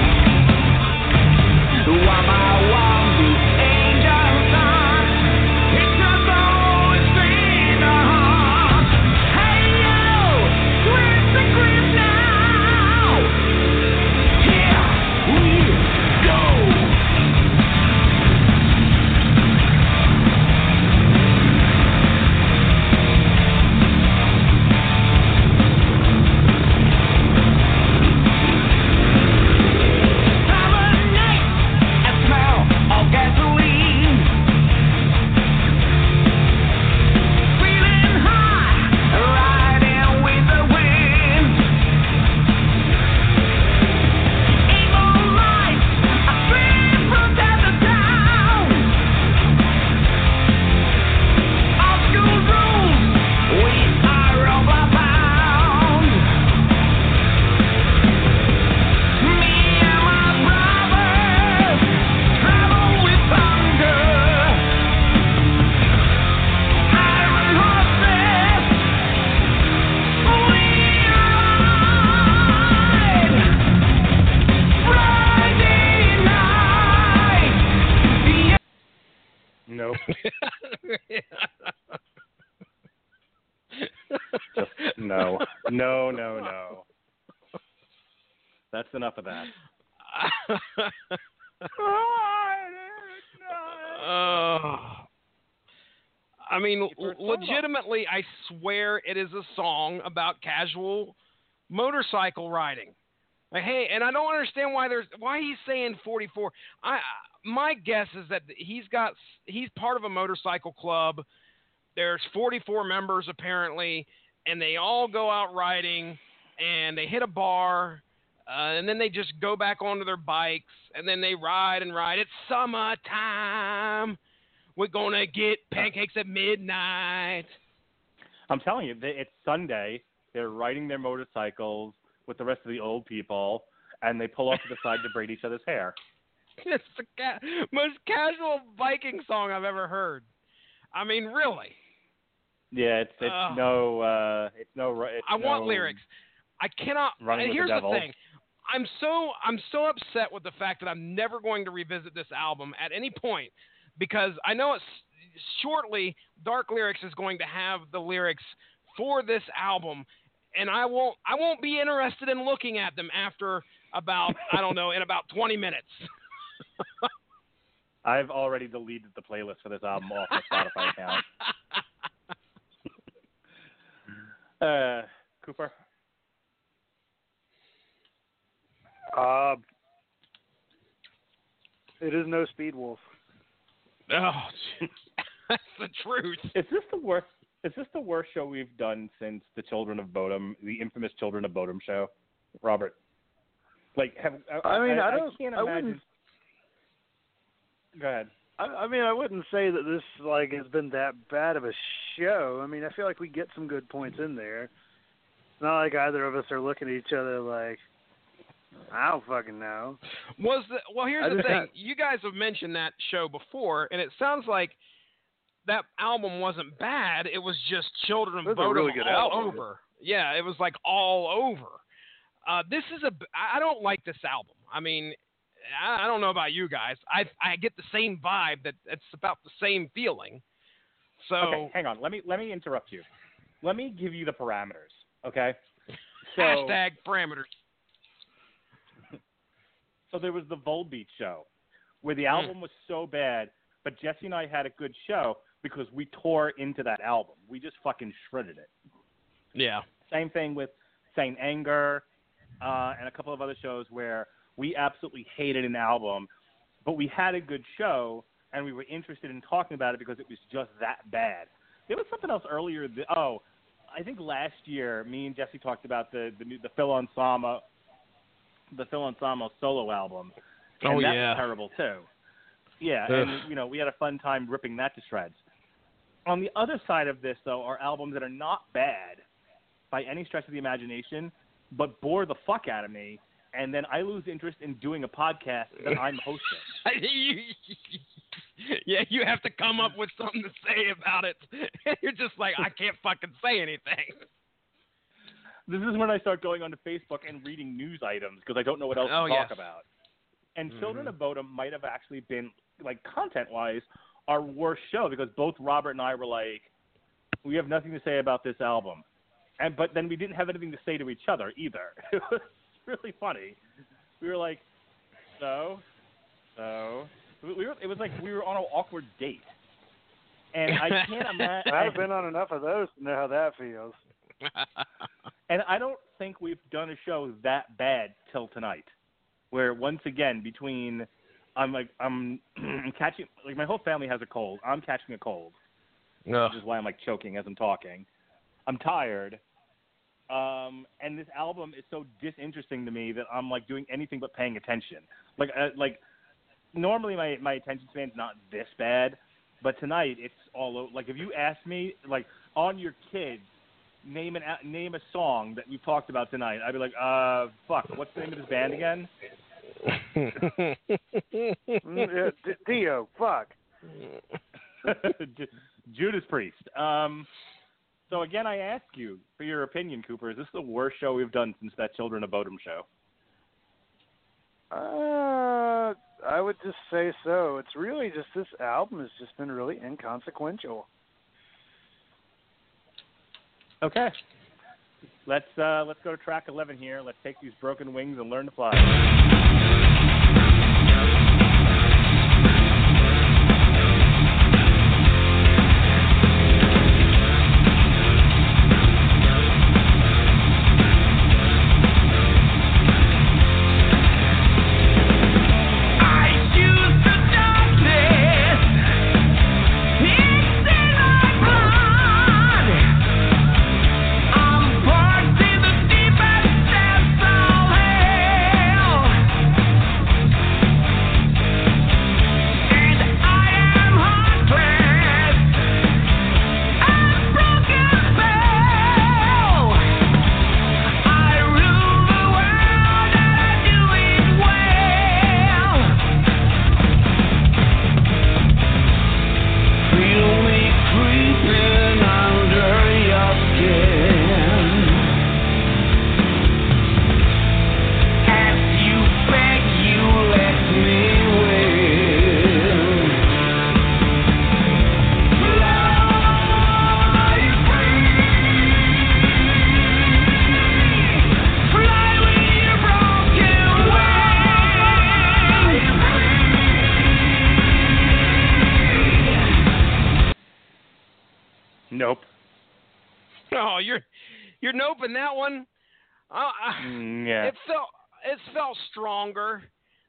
While my one the angels dance, it's a bold street on. Hey you, where's the grip now? Here we go. Nope. Just no. No. That's enough of that. I mean, legitimately, I swear it is a song about casual motorcycle riding. Like, hey, and I don't understand why he's saying 44. My guess is that he's part of a motorcycle club. There's 44 members apparently, and they all go out riding, and they hit a bar, and then they just go back onto their bikes, and then they ride and ride. It's summertime. We're gonna get pancakes at midnight. I'm telling you, it's Sunday. They're riding their motorcycles with the rest of the old people, and they pull off to the side to braid each other's hair. It's the most casual Viking song I've ever heard. I mean, really. Yeah, it's no. I want lyrics. I cannot. Running and with here's the devil. thing. I'm so upset with the fact that I'm never going to revisit this album at any point, because I know shortly Dark Lyrics is going to have the lyrics for this album, and I won't be interested in looking at them after about in about 20 minutes. I've already deleted the playlist for this album off my Spotify account. Cooper? It is no Speed Wolf. Oh, that's the truth. Is this the worst? Is this the worst show we've done since the Children of Bodom, the infamous Children of Bodom show, Robert? Like, I can't imagine. Go ahead. I mean, I wouldn't say that this has been that bad of a show. I mean, I feel like we get some good points in there. It's not like either of us are looking at each other like, I don't fucking know. Well, here's the thing. You guys have mentioned that show before, and it sounds like that album wasn't bad. It was just Children of Bodom really good all album. over. Yeah, it was like all over. I don't like this album. I mean, I don't know about you guys. I get the same vibe that it's about the same feeling. So okay, hang on. Let me interrupt you. Let me give you the parameters. Okay. So, hashtag parameters. So there was the Volbeat show, where the album was so bad, but Jesse and I had a good show because we tore into that album. We just fucking shredded it. Yeah. Same thing with Saint Anger, and a couple of other shows where we absolutely hated an album, but we had a good show, and we were interested in talking about it because it was just that bad. There was something else earlier. I think last year, me and Jesse talked about the Phil Anselmo solo album. And that was terrible too. Yeah, and we had a fun time ripping that to shreds. On the other side of this, though, are albums that are not bad by any stretch of the imagination, but bore the fuck out of me, and then I lose interest in doing a podcast that I'm hosting. Yeah, you have to come up with something to say about it. You're just like, I can't fucking say anything. This is when I start going onto Facebook and reading news items because I don't know what else to talk about. And Children of Bodom might have actually been, like, content-wise, our worst show because both Robert and I were like, we have nothing to say about this album. But then we didn't have anything to say to each other either. It was really funny. We were like, so. It was like we were on an awkward date. And I can't imagine. I've been on enough of those to know how that feels. And I don't think we've done a show that bad till tonight, where once again I'm catching, like, my whole family has a cold. I'm catching a cold, which is why I'm like choking as I'm talking. I'm tired, and this album is so disinteresting to me that I'm like doing anything but paying attention. Like normally my attention span's not this bad, but tonight it's all over. Like, if you ask me, like, on your kids, name a song that we've talked about tonight, I'd be like, fuck, what's the name of this band again? Dio, fuck. Judas Priest. So again, I ask you for your opinion, Cooper. Is this the worst show we've done since that Children of Bodom show? I would just say so. It's really just this album has just been really inconsequential. Okay. Let's go to track 11 here. Let's take these broken wings and learn to fly. Nope. Oh, you're noping that one. Yeah. It felt stronger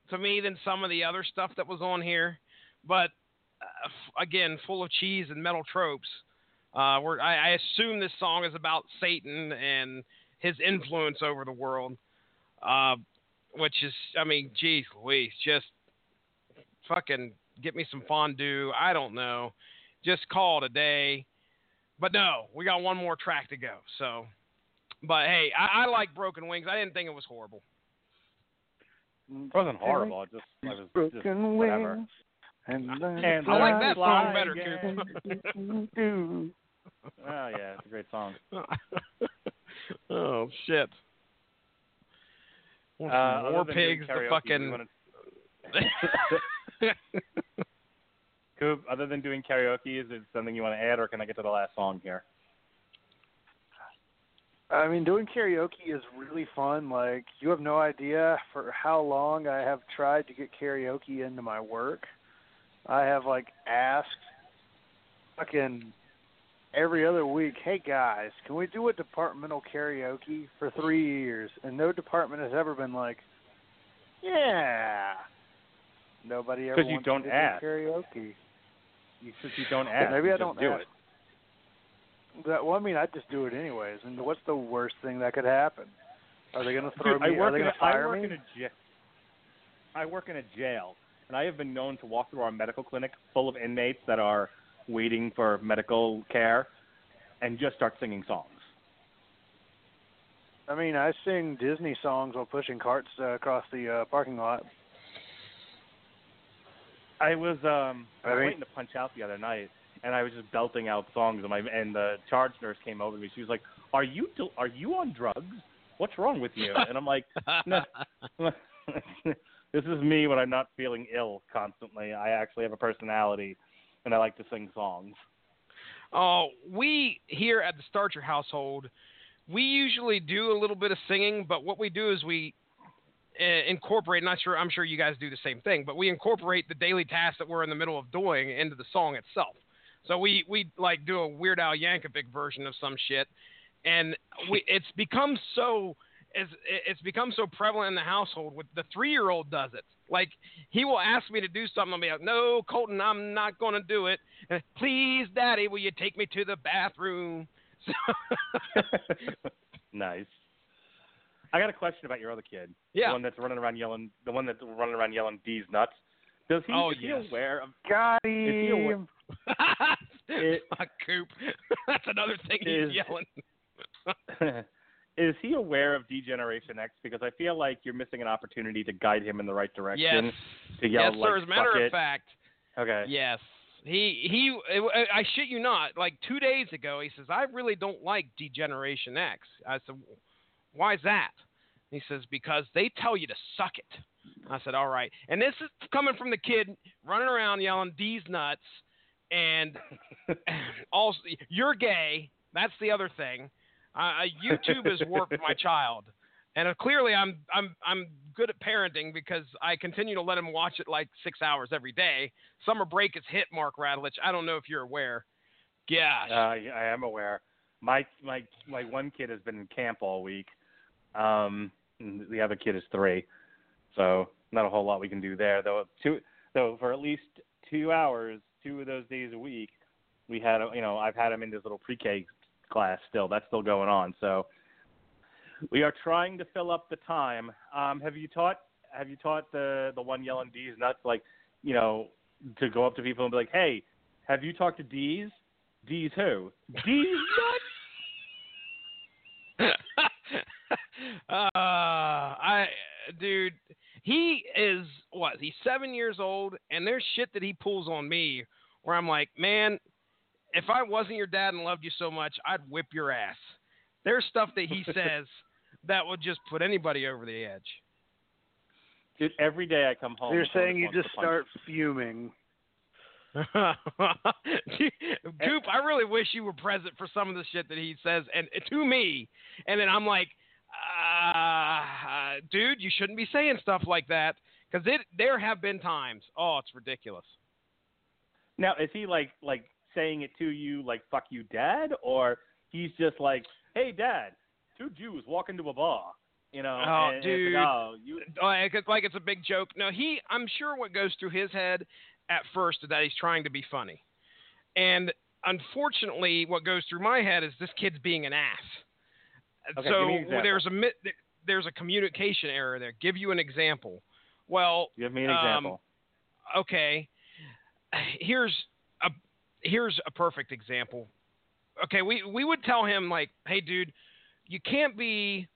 to me than some of the other stuff that was on here, but again, full of cheese and metal tropes. I assume this song is about Satan and his influence over the world, which is, I mean, geez Louise, just fucking get me some fondue. I don't know. Just call it a day. But no, we got one more track to go. So, but hey, I like Broken Wings. I didn't think it was horrible. It wasn't horrible. It was Broken whatever. Wings. And I like that song better, Coop. Oh, yeah, it's a great song. Oh, shit. War Pigs, the fucking... Coop, other than doing karaoke, is there something you want to add, or can I get to the last song here? I mean, doing karaoke is really fun. Like, you have no idea for how long I have tried to get karaoke into my work. I have, like, asked fucking every other week, hey, guys, can we do a departmental karaoke for 3 years? And no department has ever been like, yeah. Nobody ever wants to do karaoke. Since you don't ask, maybe I just don't do ask. it. Well, I mean, I just do it anyways. And what's the worst thing that could happen? Are they going to throw me? Are they going to fire me? I work in a jail, and I have been known to walk through our medical clinic full of inmates that are waiting for medical care and just start singing songs. I mean, I sing Disney songs while pushing carts across the parking lot. I was waiting to punch out the other night, and I was just belting out songs, and the charge nurse came over to me. She was like, "Are you on drugs? What's wrong with you?" And I'm like, "No, this is me when I'm not feeling ill constantly. I actually have a personality, and I like to sing songs." Oh, we here at the Starcher household, we usually do a little bit of singing, but what we do is we incorporate, I'm sure you guys do the same thing, but we incorporate the daily tasks that we're in the middle of doing into the song itself. So we like do a Weird Al Yankovic version of some shit, and it's become so prevalent in the household. With the 3-year-old does it. Like, he will ask me to do something, I'll be like, "No, Colton, I'm not going to do it. Please, Daddy, will you take me to the bathroom?" Nice. I got a question about your other kid. Yeah. The one that's running around yelling D's nuts. Is he aware of? Got him. Fuck, Coop. That's another thing he's yelling. Is he aware of D-Generation X? Because I feel like you're missing an opportunity to guide him in the right direction. Yes. To yell, yes, sir. As a matter of it. fact. Okay. Yes. I shit you not, like 2 days ago, he says, "I really don't like D-Generation X." I said, "Why is that?" He says, "Because they tell you to suck it." I said, "All right." And this is coming from the kid running around yelling D's nuts, and also, you're gay. That's the other thing. YouTube has warped my child, and clearly I'm good at parenting because I continue to let him watch it like 6 hours every day. Summer break has hit, Mark Radulich. I don't know if you're aware. Gosh. I am aware. My one kid has been in camp all week. The other kid is 3, so not a whole lot we can do there. Though for at least 2 hours, 2 of those days a week, we had I've had him in this little pre-K class still. That's still going on. So we are trying to fill up the time. Have you taught the one yelling D's nuts, like, to go up to people and be like, "Hey, have you talked to D's? D's who? D's nuts?" Dude, he is he's 7 years old, and there's shit that he pulls on me where I'm like, man, if I wasn't your dad and loved you so much, I'd whip your ass. There's stuff that he says that would just put anybody over the edge. Dude, every day I come home. You're saying you just start fuming. Coop, I really wish you were present for some of the shit that he says and to me, and then I'm like, dude, you shouldn't be saying stuff like that, because there have been times. Oh, it's ridiculous. Now, is he like saying it to you like "fuck you, Dad," or he's just like, "Hey, Dad, 2 Jews walk into a bar"? You know, Oh, and dude. it's like, oh, you. Like it's a big joke. No, I'm sure what goes through his head at first is that he's trying to be funny. And unfortunately, what goes through my head is this kid's being an ass. Okay, so give me an example. there's a communication error there. Give you an example. Well, Give me an example. Okay. Here's a perfect example. Okay, we would tell him like, hey, dude, you can't be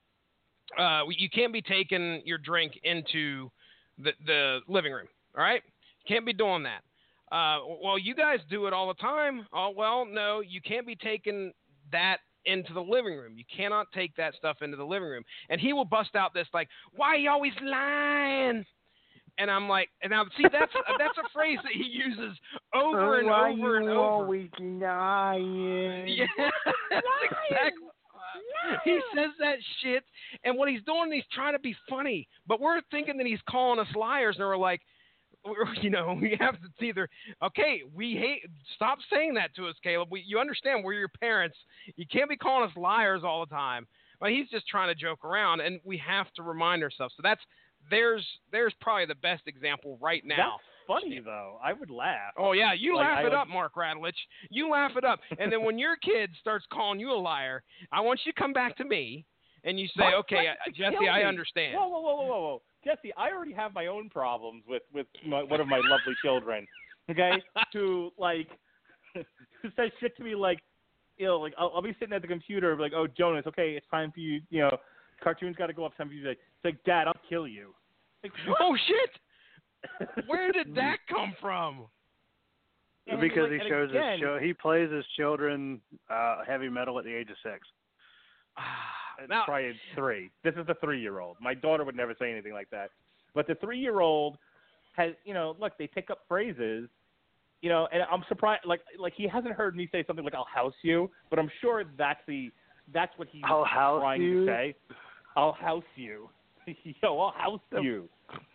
taking your drink into the living room. All right, you can't be doing that. Well, you guys do it all the time. Oh, well, no, you can't be taking that into the living room. You cannot take that stuff into the living room. And he will bust out this like, why are you always lying? And I'm like, and now see, that's a phrase that he uses over and over and over. Always lying. Yeah, that's exactly. He says that shit, and what he's doing, he's trying to be funny. But we're thinking that he's calling us liars, and we're like, you know, we have to either, okay, stop saying that to us, Caleb. You understand, we're your parents. You can't be calling us liars all the time. But he's just trying to joke around, and we have to remind ourselves. So there's probably the best example right now. That's funny, though. I would laugh. Oh, yeah, you laugh it up, Mark Radulich. You laugh it up. And then when your kid starts calling you a liar, I want you to come back to me, and you say, okay, Jesse, I understand. Whoa. Jesse, I already have my own problems with one of my lovely children, okay, who, like, who says shit to me like, you know, like, I'll be sitting at the computer, like, oh, Jonas, okay, it's time for you, you know, cartoon's got to go up, time for you to, it's like, Dad, I'll kill you. Like, oh, shit! Where did that come from? Because he plays his children heavy metal at the age of 6. Now, probably 3. This is the 3-year-old. My daughter would never say anything like that. But the 3-year-old has, you know, look, they pick up phrases, you know, and I'm surprised, like he hasn't heard me say something like, I'll house you, but I'm sure that's what he's trying to say. I'll house you. Yo, I'll house you.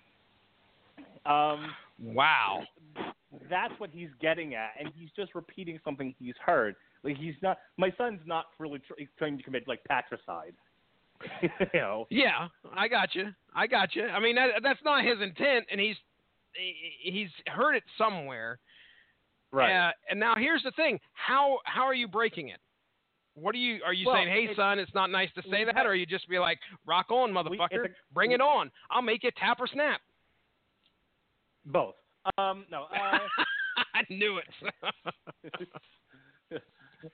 Wow. That's what he's getting at, and he's just repeating something he's heard. Like, he's not. My son's not really trying to commit like patricide. You know. Yeah, I got you. I mean, that's not his intent, and he's heard it somewhere. Right. And now here's the thing: how are you breaking it? What are you saying? Hey, son, it's not nice to say that, or you just be like, rock on, motherfucker, bring it on. I'll make you tap or snap. Both. No. I knew it.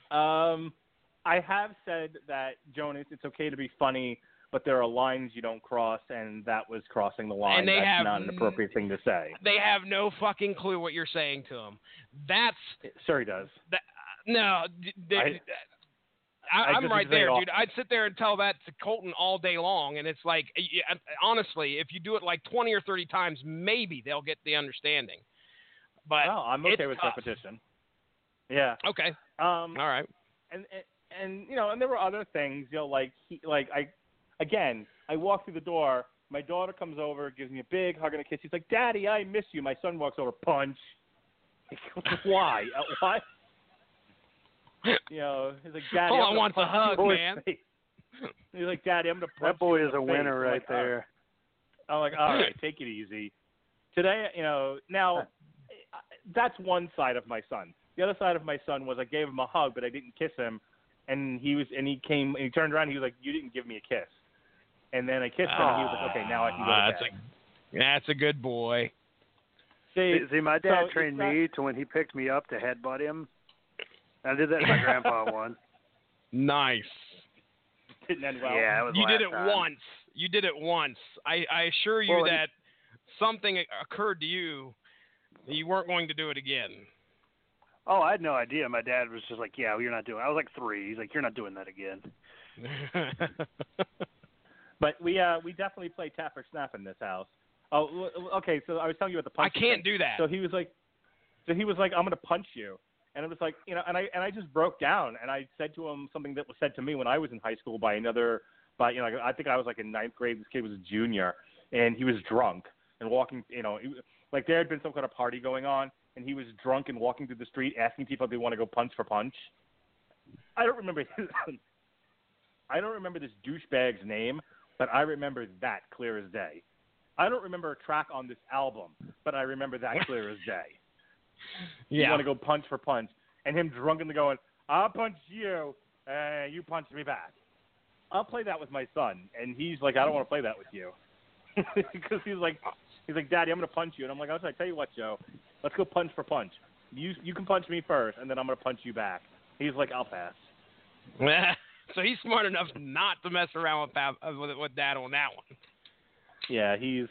I have said that, Jonas, it's okay to be funny, but there are lines you don't cross, and that was crossing the line. And that's not an appropriate thing to say. They have no fucking clue what you're saying to them. Sure he does. I'm right there, dude. I'd sit there and tell that to Colton all day long, and it's like, honestly, if you do it like 20 or 30 times, maybe they'll get the understanding. But no, I'm okay with tough. repetition. Yeah. Okay. All right. And you know, and there were other things, you know, I walk through the door, my daughter comes over, gives me a big hug and a kiss. She's like, Daddy, I miss you. My son walks over, punch. Why? Why? You know, he's like, Daddy, all I want's a hug, man. He's like, Daddy, I'm gonna punch that boy you is in a the winner face. right there. I'm like, all right, take it easy. Today, you know, now that's one side of my son. The other side of my son was I gave him a hug, but I didn't kiss him, and he turned around and he was like, you didn't give me a kiss. And then I kissed him, and he was like, okay, now I can go to bed. That's a good boy. See, my dad trained me to when he picked me up to headbutt him. I did that to my grandpa once. Nice. Didn't end well. Yeah, it was You last did it time. once. You did it once. I assure you that something occurred to you that you weren't going to do it again. Oh, I had no idea. My dad was just like, yeah, you're not doing it. I was like 3. He's like, you're not doing that again. But we definitely play tap or snap in this house. Oh, okay. So I was telling you about the punch. I can't do that. So he was like, I'm going to punch you. And it was like, you know, and I just broke down, and I said to him something that was said to me when I was in high school by you know, I think I was like in 9th grade. This kid was a junior, and he was drunk and walking, you know, like there had been some kind of party going on, and he was drunk and walking through the street asking people if they want to go punch for punch. I don't remember this douchebag's name but I remember that clear as day. I don't remember a track on this album, but I remember that clear as day. Yeah. You want to go punch for punch, and him drunkenly going, "I'll punch you, and you punch me back." I'll play that with my son, and he's like, "I don't want to play that with you," because he's like, "Daddy, I'm going to punch you," and I'm like, "I tell you what, Joe, let's go punch for punch. You can punch me first, and then I'm going to punch you back." He's like, "I'll pass." So he's smart enough not to mess around with Dad on that one. Yeah,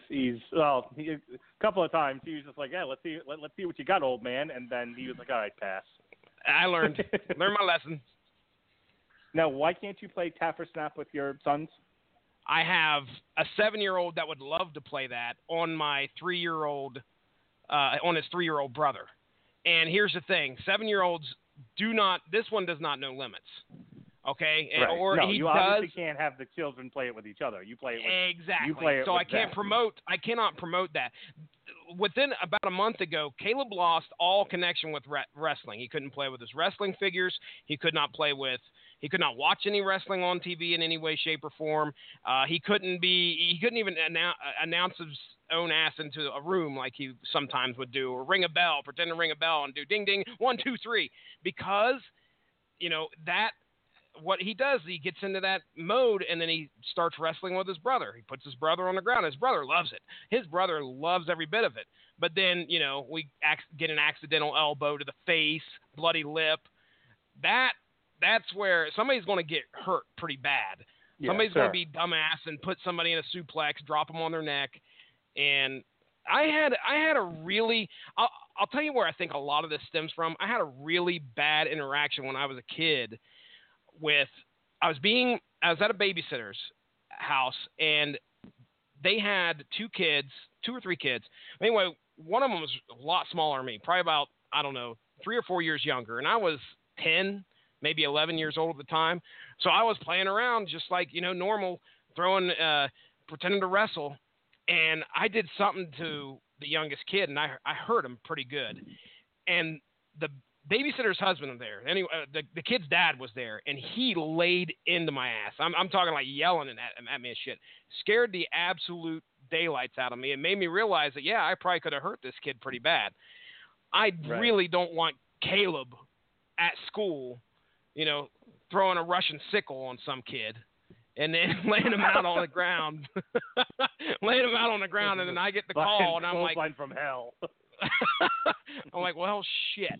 a couple of times he was just like, "Yeah, let's see what you got, old man," and then he was like, "All right, pass." I learned my lesson. Now, why can't you play tap or snap with your sons? I have a 7-year-old that would love to play that on my 3-year-old, on his 3-year-old brother. And here's the thing: 7-year-olds this one does not know limits. Okay, Right. or no, he you does. obviously can't have the children play it with each other. You play it with exactly. You play it so with I cannot promote that. Within about a month ago, Caleb lost all connection with wrestling. He couldn't play with his wrestling figures. He could not watch any wrestling on TV in any way, shape, or form. He couldn't even announce his own ass into a room like he sometimes would do, or pretend to ring a bell and do ding ding 1 2 3, because that. What he does, he gets into that mode, and then he starts wrestling with his brother. He puts his brother on the ground. His brother loves it. His brother loves every bit of it. But then, we get an accidental elbow to the face, bloody lip. That's where somebody's going to get hurt pretty bad. Yeah, somebody's sure. going to be dumbass and put somebody in a suplex, drop them on their neck. And I had a really I'll tell you where I think a lot of this stems from. I had a really bad interaction when I was a kid. I was at a babysitter's house, and they had 2 or 3 kids. Anyway, one of them was a lot smaller than me, probably about, 3 or 4 years younger. And I was 10, maybe 11 years old at the time. So I was playing around just like, normal, throwing, pretending to wrestle. And I did something to the youngest kid, and I hurt him pretty good. And the babysitter's husband was there. Anyway, the kid's dad was there, and he laid into my ass. I'm talking like yelling at me and shit. Scared the absolute daylights out of me. It made me realize that, I probably could have hurt this kid pretty bad. I really don't want Caleb at school, throwing a Russian sickle on some kid and then laying him out on the ground. And then I get the call, and I'm like, from hell. I'm like, well, shit.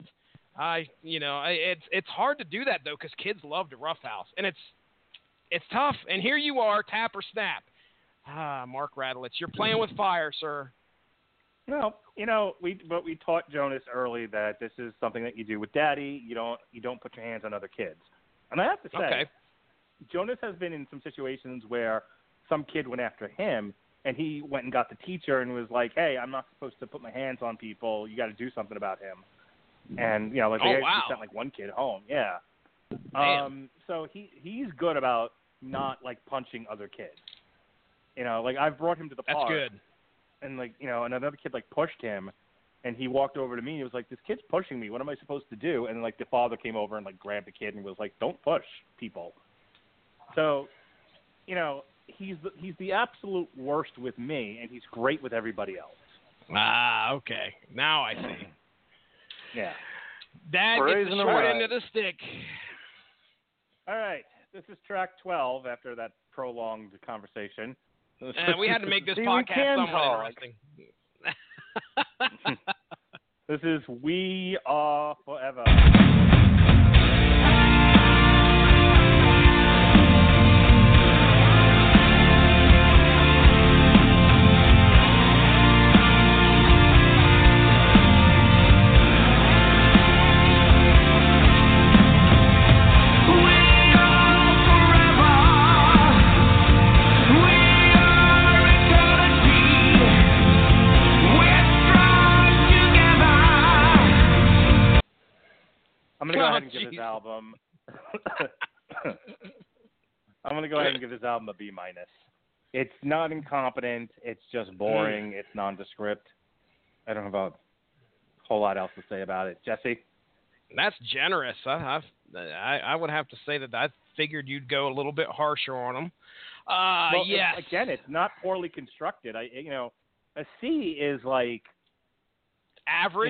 It's hard to do that though, because kids love to roughhouse, and it's tough. And here you are, tap or snap. Mark Radlitz, you're playing with fire, sir. No, we taught Jonas early that this is something that you do with Daddy. You don't put your hands on other kids. And I have to say, Jonas has been in some situations where some kid went after him, and he went and got the teacher and was like, "Hey, I'm not supposed to put my hands on people. You got to do something about him." And they sent like one kid home. Yeah. So he's good about not like punching other kids. I've brought him to the park. That's good. And and another kid like pushed him, and he walked over to me and he was like, "This kid's pushing me. What am I supposed to do?" And like the father came over and like grabbed the kid and was like, "Don't push people." So, he's the absolute worst with me, and he's great with everybody else. Okay. Now I see. Yeah. Dad gets the short end of the stick. All right. This is track 12 after that prolonged conversation. We had to make this podcast somewhat interesting. This is We Are Forever. I'm going to go ahead and give this album. I'm going to go ahead and give this album a B-. It's not incompetent. It's just boring. It's nondescript. I don't have a whole lot else to say about it. Jesse? That's generous. I would have to say that I figured you'd go a little bit harsher on them. Well, yes. Again, it's not poorly constructed. A C is like Average.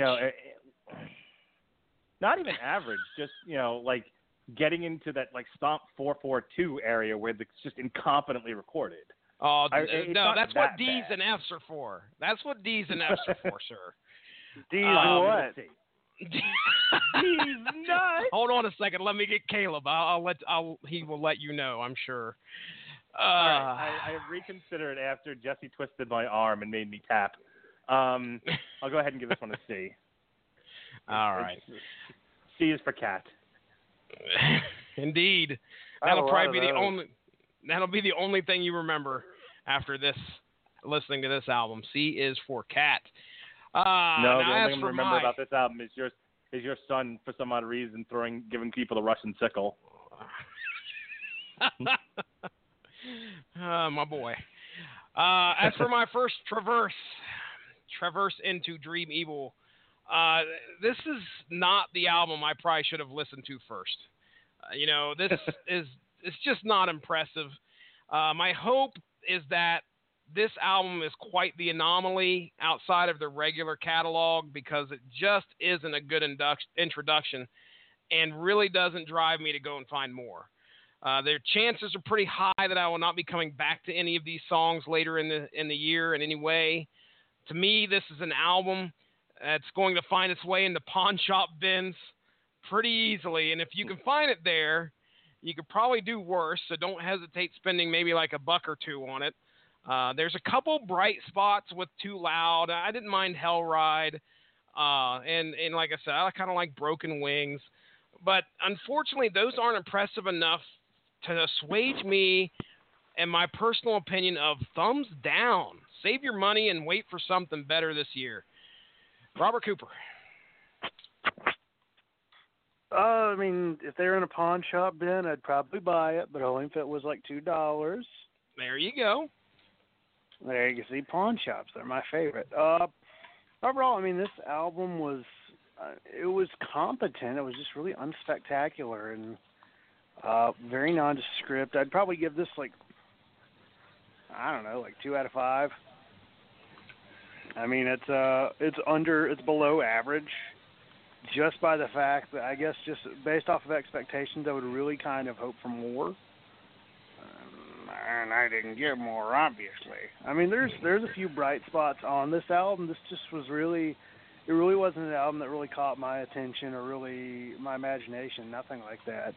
Not even average. Just like getting into that like Stomp 442 area where it's just incompetently recorded. Oh no, that's what that D's bad. and F's are for. That's what D's and F's are for, sir. D's and what? He's nuts. Hold on a second. Let me get Caleb. He will let you know, I'm sure. All right. I reconsidered after Jesse twisted my arm and made me tap. I'll go ahead and give this one a C. All right. C is for cat. Indeed. I have a That'll lot probably of be the those. only. That'll be the only thing you remember after this, listening to this album. C is for cat. No, the only as thing I'm for remember about this album is your son, for some odd reason, giving people the Russian sickle. My boy. As for my first traverse into Dream Evil, this is not the album I probably should have listened to first. This it's just not impressive. My hope is that this album is quite the anomaly outside of the regular catalog, because it just isn't a good introduction and really doesn't drive me to go and find more. Their chances are pretty high that I will not be coming back to any of these songs later in the year in any way. To me, this is an album that's going to find its way into pawn shop bins pretty easily, and if you can find it there, you could probably do worse, so don't hesitate spending maybe like $1 or $2 on it. There's a couple bright spots with Too Loud. I didn't mind Hell Ride. And like I said, I kind of like Broken Wings. But unfortunately, those aren't impressive enough to assuage me and my personal opinion of thumbs down. Save your money and wait for something better this year. Robert Cooper. I mean, if they were in a pawn shop bin, I'd probably buy it, but only if it was like $2. There you go. There you can see pawn shops. They're my favorite. Overall, I mean, this album was it was competent. It was just really unspectacular and very nondescript. I'd probably give this like 2 out of 5. I mean, it's below average, just by the fact that I guess just based off of expectations, I would really kind of hope for more. And I didn't get more, obviously. I mean, there's a few bright spots on this album. This just was it really wasn't an album that really caught my attention or really my imagination, nothing like that.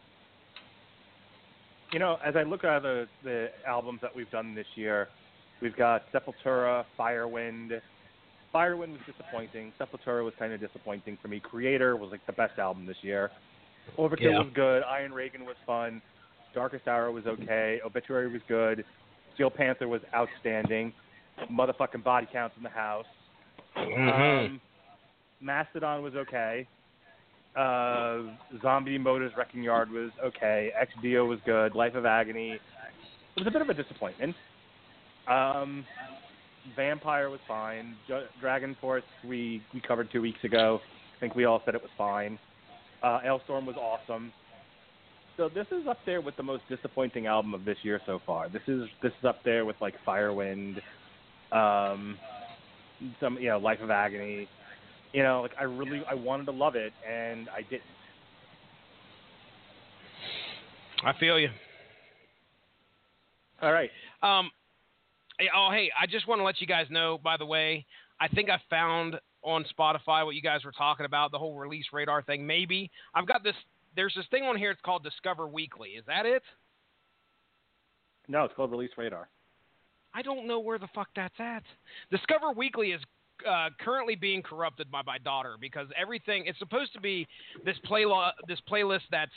As I look at the albums that we've done this year, we've got Sepultura, Firewind. Firewind was disappointing. Sepultura was kind of disappointing for me. Creator was like the best album this year. Overkill was good. Iron Reagan was fun. Darkest Hour was okay. Obituary was good. Steel Panther was outstanding. Motherfucking Body Count's in the house. Mm-hmm. Mastodon was okay. Zombie Motors Wrecking Yard was okay. XDO was good. Life of Agony. It was a bit of a disappointment. Vampire was fine. Dragon Force we covered 2 weeks ago. I think we all said it was fine. Ailstorm was awesome. So this is up there with the most disappointing album of this year so far. This is up there with like Firewind, some Life of Agony. I wanted to love it and I didn't. I feel you. All right. Hey, I just want to let you guys know, by the way, I think I found on Spotify what you guys were talking about, the whole release radar thing. Maybe I've got this. There's this thing on here. It's called Discover Weekly. Is that it? No, it's called Release Radar. I don't know where the fuck that's at. Discover Weekly is currently being corrupted by my daughter because everything. It's supposed to be this playlist that's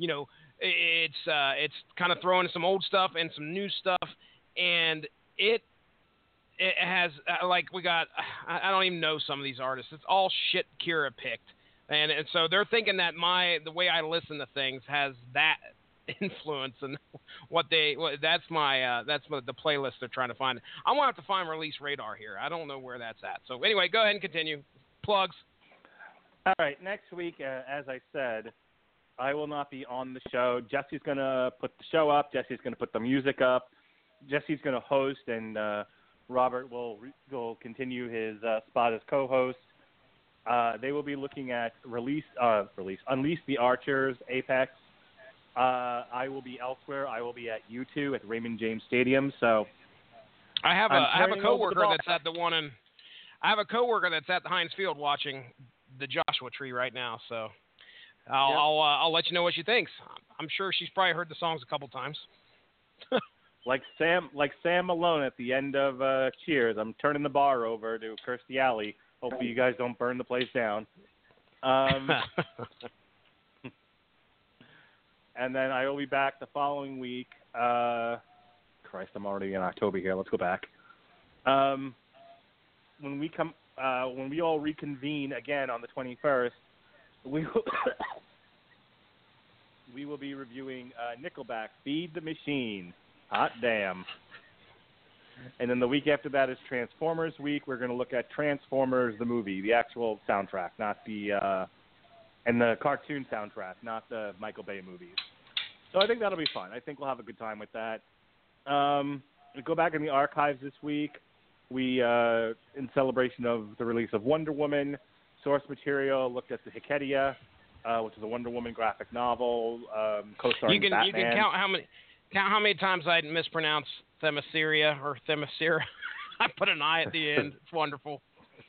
it's kind of throwing some old stuff and some new stuff, and it has we got I don't even know some of these artists. It's all shit Kira picked. And so they're thinking that the way I listen to things has that influence, and that's the playlist they're trying to find. I'm gonna have to find Release Radar here. I don't know where that's at. So anyway, go ahead and continue. Plugs. All right, next week, as I said, I will not be on the show. Jesse's going to put the show up. Jesse's going to put the music up. Jesse's going to host, and Robert will continue his spot as co-host. They will be looking at Unleash the Archers, Apex. I will be elsewhere. I will be at U2 at Raymond James Stadium. So I have a coworker that's at the Heinz Field watching the Joshua Tree right now. So I'll let you know what she thinks. I'm sure she's probably heard the songs a couple times. Like Sam Malone at the end of Cheers, I'm turning the bar over to Kirstie Alley. Hopefully you guys don't burn the place down. And then I will be back the following week. Christ, I'm already in October here. Let's go back. When we all reconvene again on the 21st, we will be reviewing Nickelback, Feed the Machine. Hot damn. And then the week after that is Transformers week. We're going to look at Transformers the movie, the actual soundtrack, not the and the cartoon soundtrack, not the Michael Bay movies. So I think that'll be fun. I think we'll have a good time with that. We go back in the archives this week. We, in celebration of the release of Wonder Woman, source material, looked at the Hecate, which is a Wonder Woman graphic novel, co-starring Batman. You can count how many times I mispronounce Themyscira or Themyscira. I put an I at the end. It's wonderful.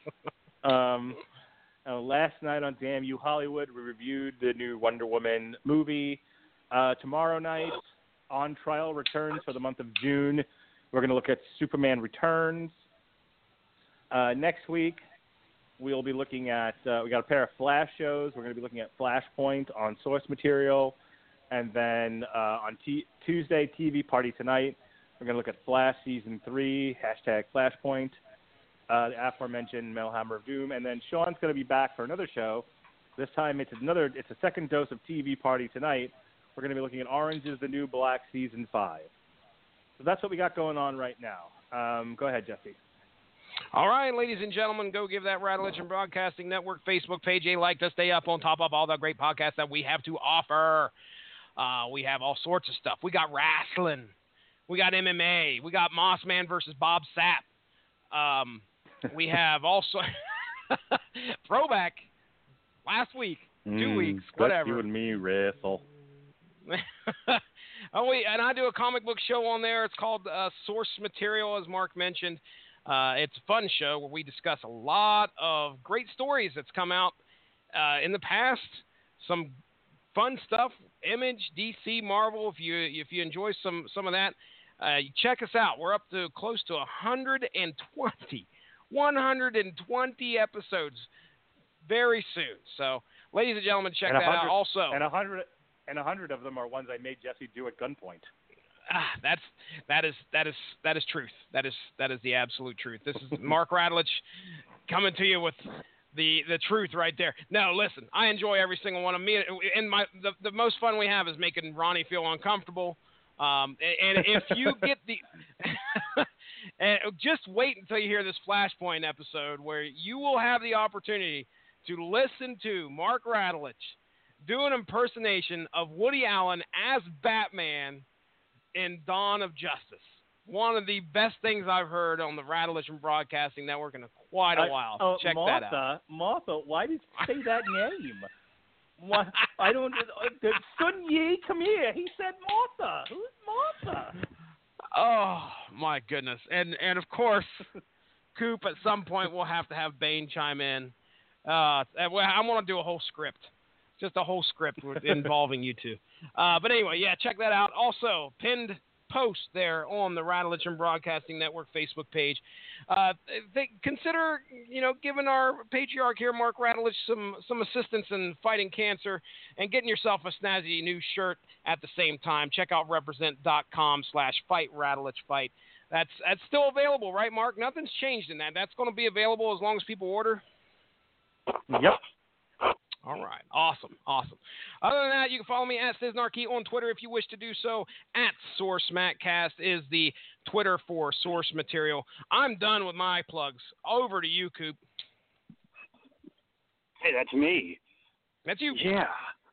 Last night on Damn You Hollywood, we reviewed the new Wonder Woman movie. Tomorrow night, On Trial returns for the month of June. We're going to look at Superman Returns. Next week, we'll be looking at, we got a pair of Flash shows. We're going to be looking at Flashpoint on source material. And then on Tuesday, TV Party Tonight, we're going to look at Flash Season 3, #Flashpoint, the aforementioned Metal Hammer of Doom. And then Sean's going to be back for another show. This time it's a second dose of TV Party Tonight. We're going to be looking at Orange is the New Black Season 5. So that's what we got going on right now. Go ahead, Jesse. All right, ladies and gentlemen, go give that Radulich and Broadcasting Network Facebook page a like to stay up on top of all the great podcasts that we have to offer. We have all sorts of stuff. We got wrestling. We got MMA. We got Mossman versus Bob Sapp. We have also throwback last week, 2 weeks, whatever. You and me wrestle. And I do a comic book show on there. It's called Source Material, as Mark mentioned. It's a fun show where we discuss a lot of great stories that's come out in the past. Some fun stuff, Image, DC, Marvel. If you enjoy some of that, check us out. We're up to close to 120 episodes very soon. So, ladies and gentlemen, check that out. Also, and 100 of them are ones I made Jesse do at gunpoint. That is truth. That is the absolute truth. This is Mark Radulich coming to you with the truth right there. No, listen, I enjoy every single one of me, and the most fun we have is making Ronnie feel uncomfortable. And if you get the and just wait until you hear this Flashpoint episode where you will have the opportunity to listen to Mark Radulich do an impersonation of Woody Allen as Batman in Dawn of Justice. One of the best things I've heard on the Radulich and Broadcasting Network in quite a while. So check that out. Martha, why did you say that name? What? I don't. Sun Yi, come here. He said Martha. Who's Martha? Oh my goodness! And of course, Coop. At some point, we'll have to have Bane chime in. I want to do a whole script. Just a whole script involving you two. But anyway, yeah, check that out. Also, pinned post there on the Radulich and Broadcasting Network Facebook page. Consider, giving our patriarch here, Mark Radulich, some assistance in fighting cancer and getting yourself a snazzy new shirt at the same time. Check out represent.com/fight. That's still available, right, Mark? Nothing's changed in that. That's going to be available as long as people order? Yep. All right. Awesome. Other than that, you can follow me at Sisnarkey on Twitter if you wish to do so. At SourceMattCast is the Twitter for Source Material. I'm done with my plugs. Over to you, Coop. Hey, that's me. That's you. Yeah.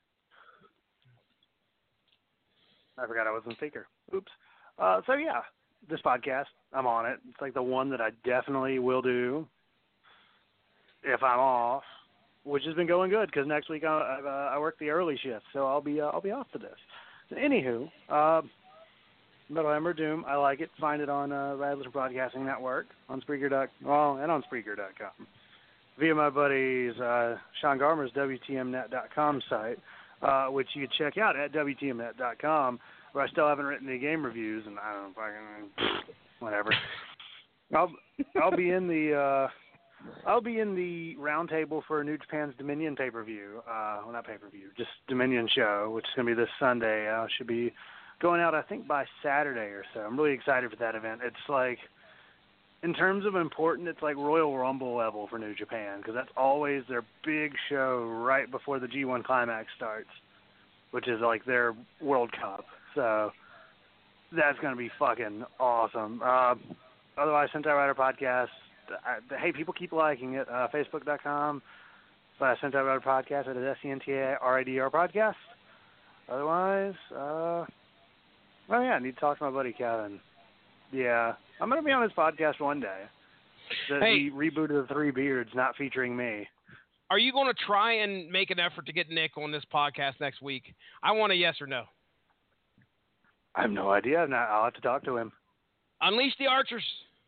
I forgot I was on speaker. Oops. So, yeah, this podcast, I'm on it. It's like the one that I definitely will do if I'm off, which has been going good because next week I work the early shift, so I'll be off to this. Anywho, Metal Hammer of Doom, I like it. Find it on Radler Broadcasting Network, on Spreaker.com, and on Spreaker.com. Via my buddy's Sean Garmer's WTMnet.com site, which you can check out at WTMnet.com, where I still haven't written any game reviews, and I don't know if I can, whatever. I'll be in the roundtable for New Japan's Dominion pay-per-view. Well, not pay-per-view, just Dominion show, which is going to be this Sunday. Should be going out, I think, by Saturday or so. I'm really excited for that event. It's like, in terms of important, it's like Royal Rumble level for New Japan, because that's always their big show right before the G1 Climax starts, which is like their World Cup. So that's going to be fucking awesome. Otherwise, Sentai Rider Podcast, hey, people keep liking it. Facebook.com/Sentai Rider Podcast. It is SENTARIDR Podcast. Otherwise, I need to talk to my buddy Kevin. Yeah, I'm going to be on his podcast one day. The reboot of the Three Beards, not featuring me. Are you going to try and make an effort to get Nick on this podcast next week? I want a yes or no. I have no idea. I'll have to talk to him. Unleash the Archers.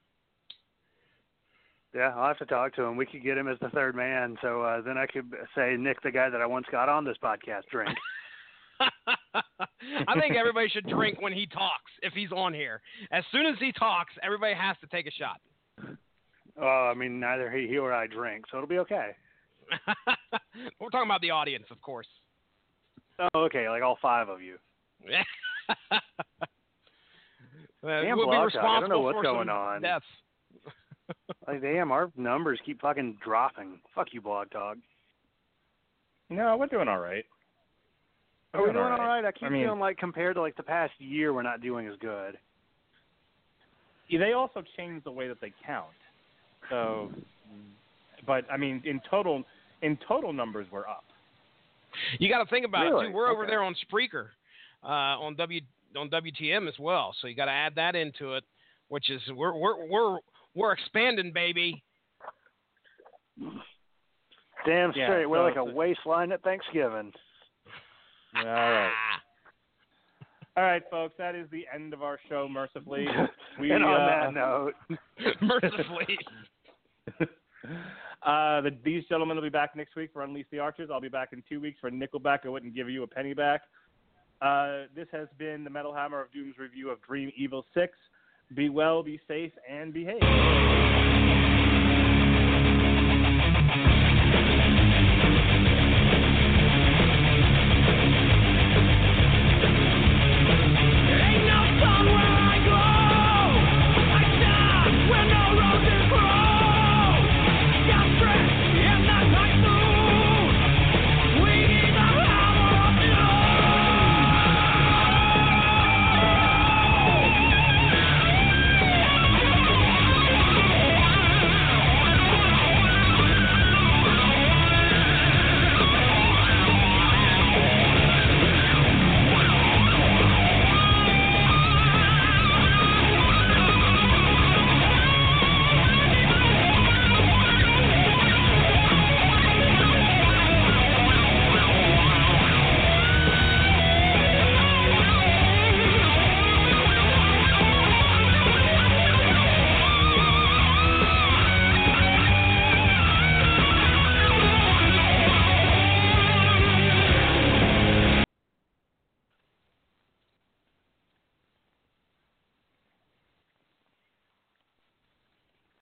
Yeah, I'll have to talk to him. We could get him as the third man, so then I could say, Nick, the guy that I once got on this podcast, drink. I think everybody should drink when he talks, if he's on here. As soon as he talks, everybody has to take a shot. I mean, neither he or I drink, so it'll be okay. We're talking about the audience, of course. Oh, okay, like all five of you. Damn, we'll be responsible I don't know what's for going some on. deaths. Like, damn, our numbers keep fucking dropping. Fuck you, Blog Talk. No, we're doing all right. Are we doing all right? I keep feeling like compared to like the past year, we're not doing as good. Yeah, they also changed the way that they count. So, but I mean, in total numbers, we're up. You got to think about Really? it too. We're over there on Spreaker, on WTM as well. So you got to add that into it, which is we're expanding, baby. Damn straight. Yeah, We're like a waistline at Thanksgiving. All right. All right, folks, that is the end of our show, mercifully. And on that note, mercifully. These gentlemen will be back next week for Unleash the Archers. I'll be back in 2 weeks for Nickelback. I wouldn't give you a penny back. This has been the Metal Hammer of Doom's review of Dream Evil 6. Be well, be safe, and behave.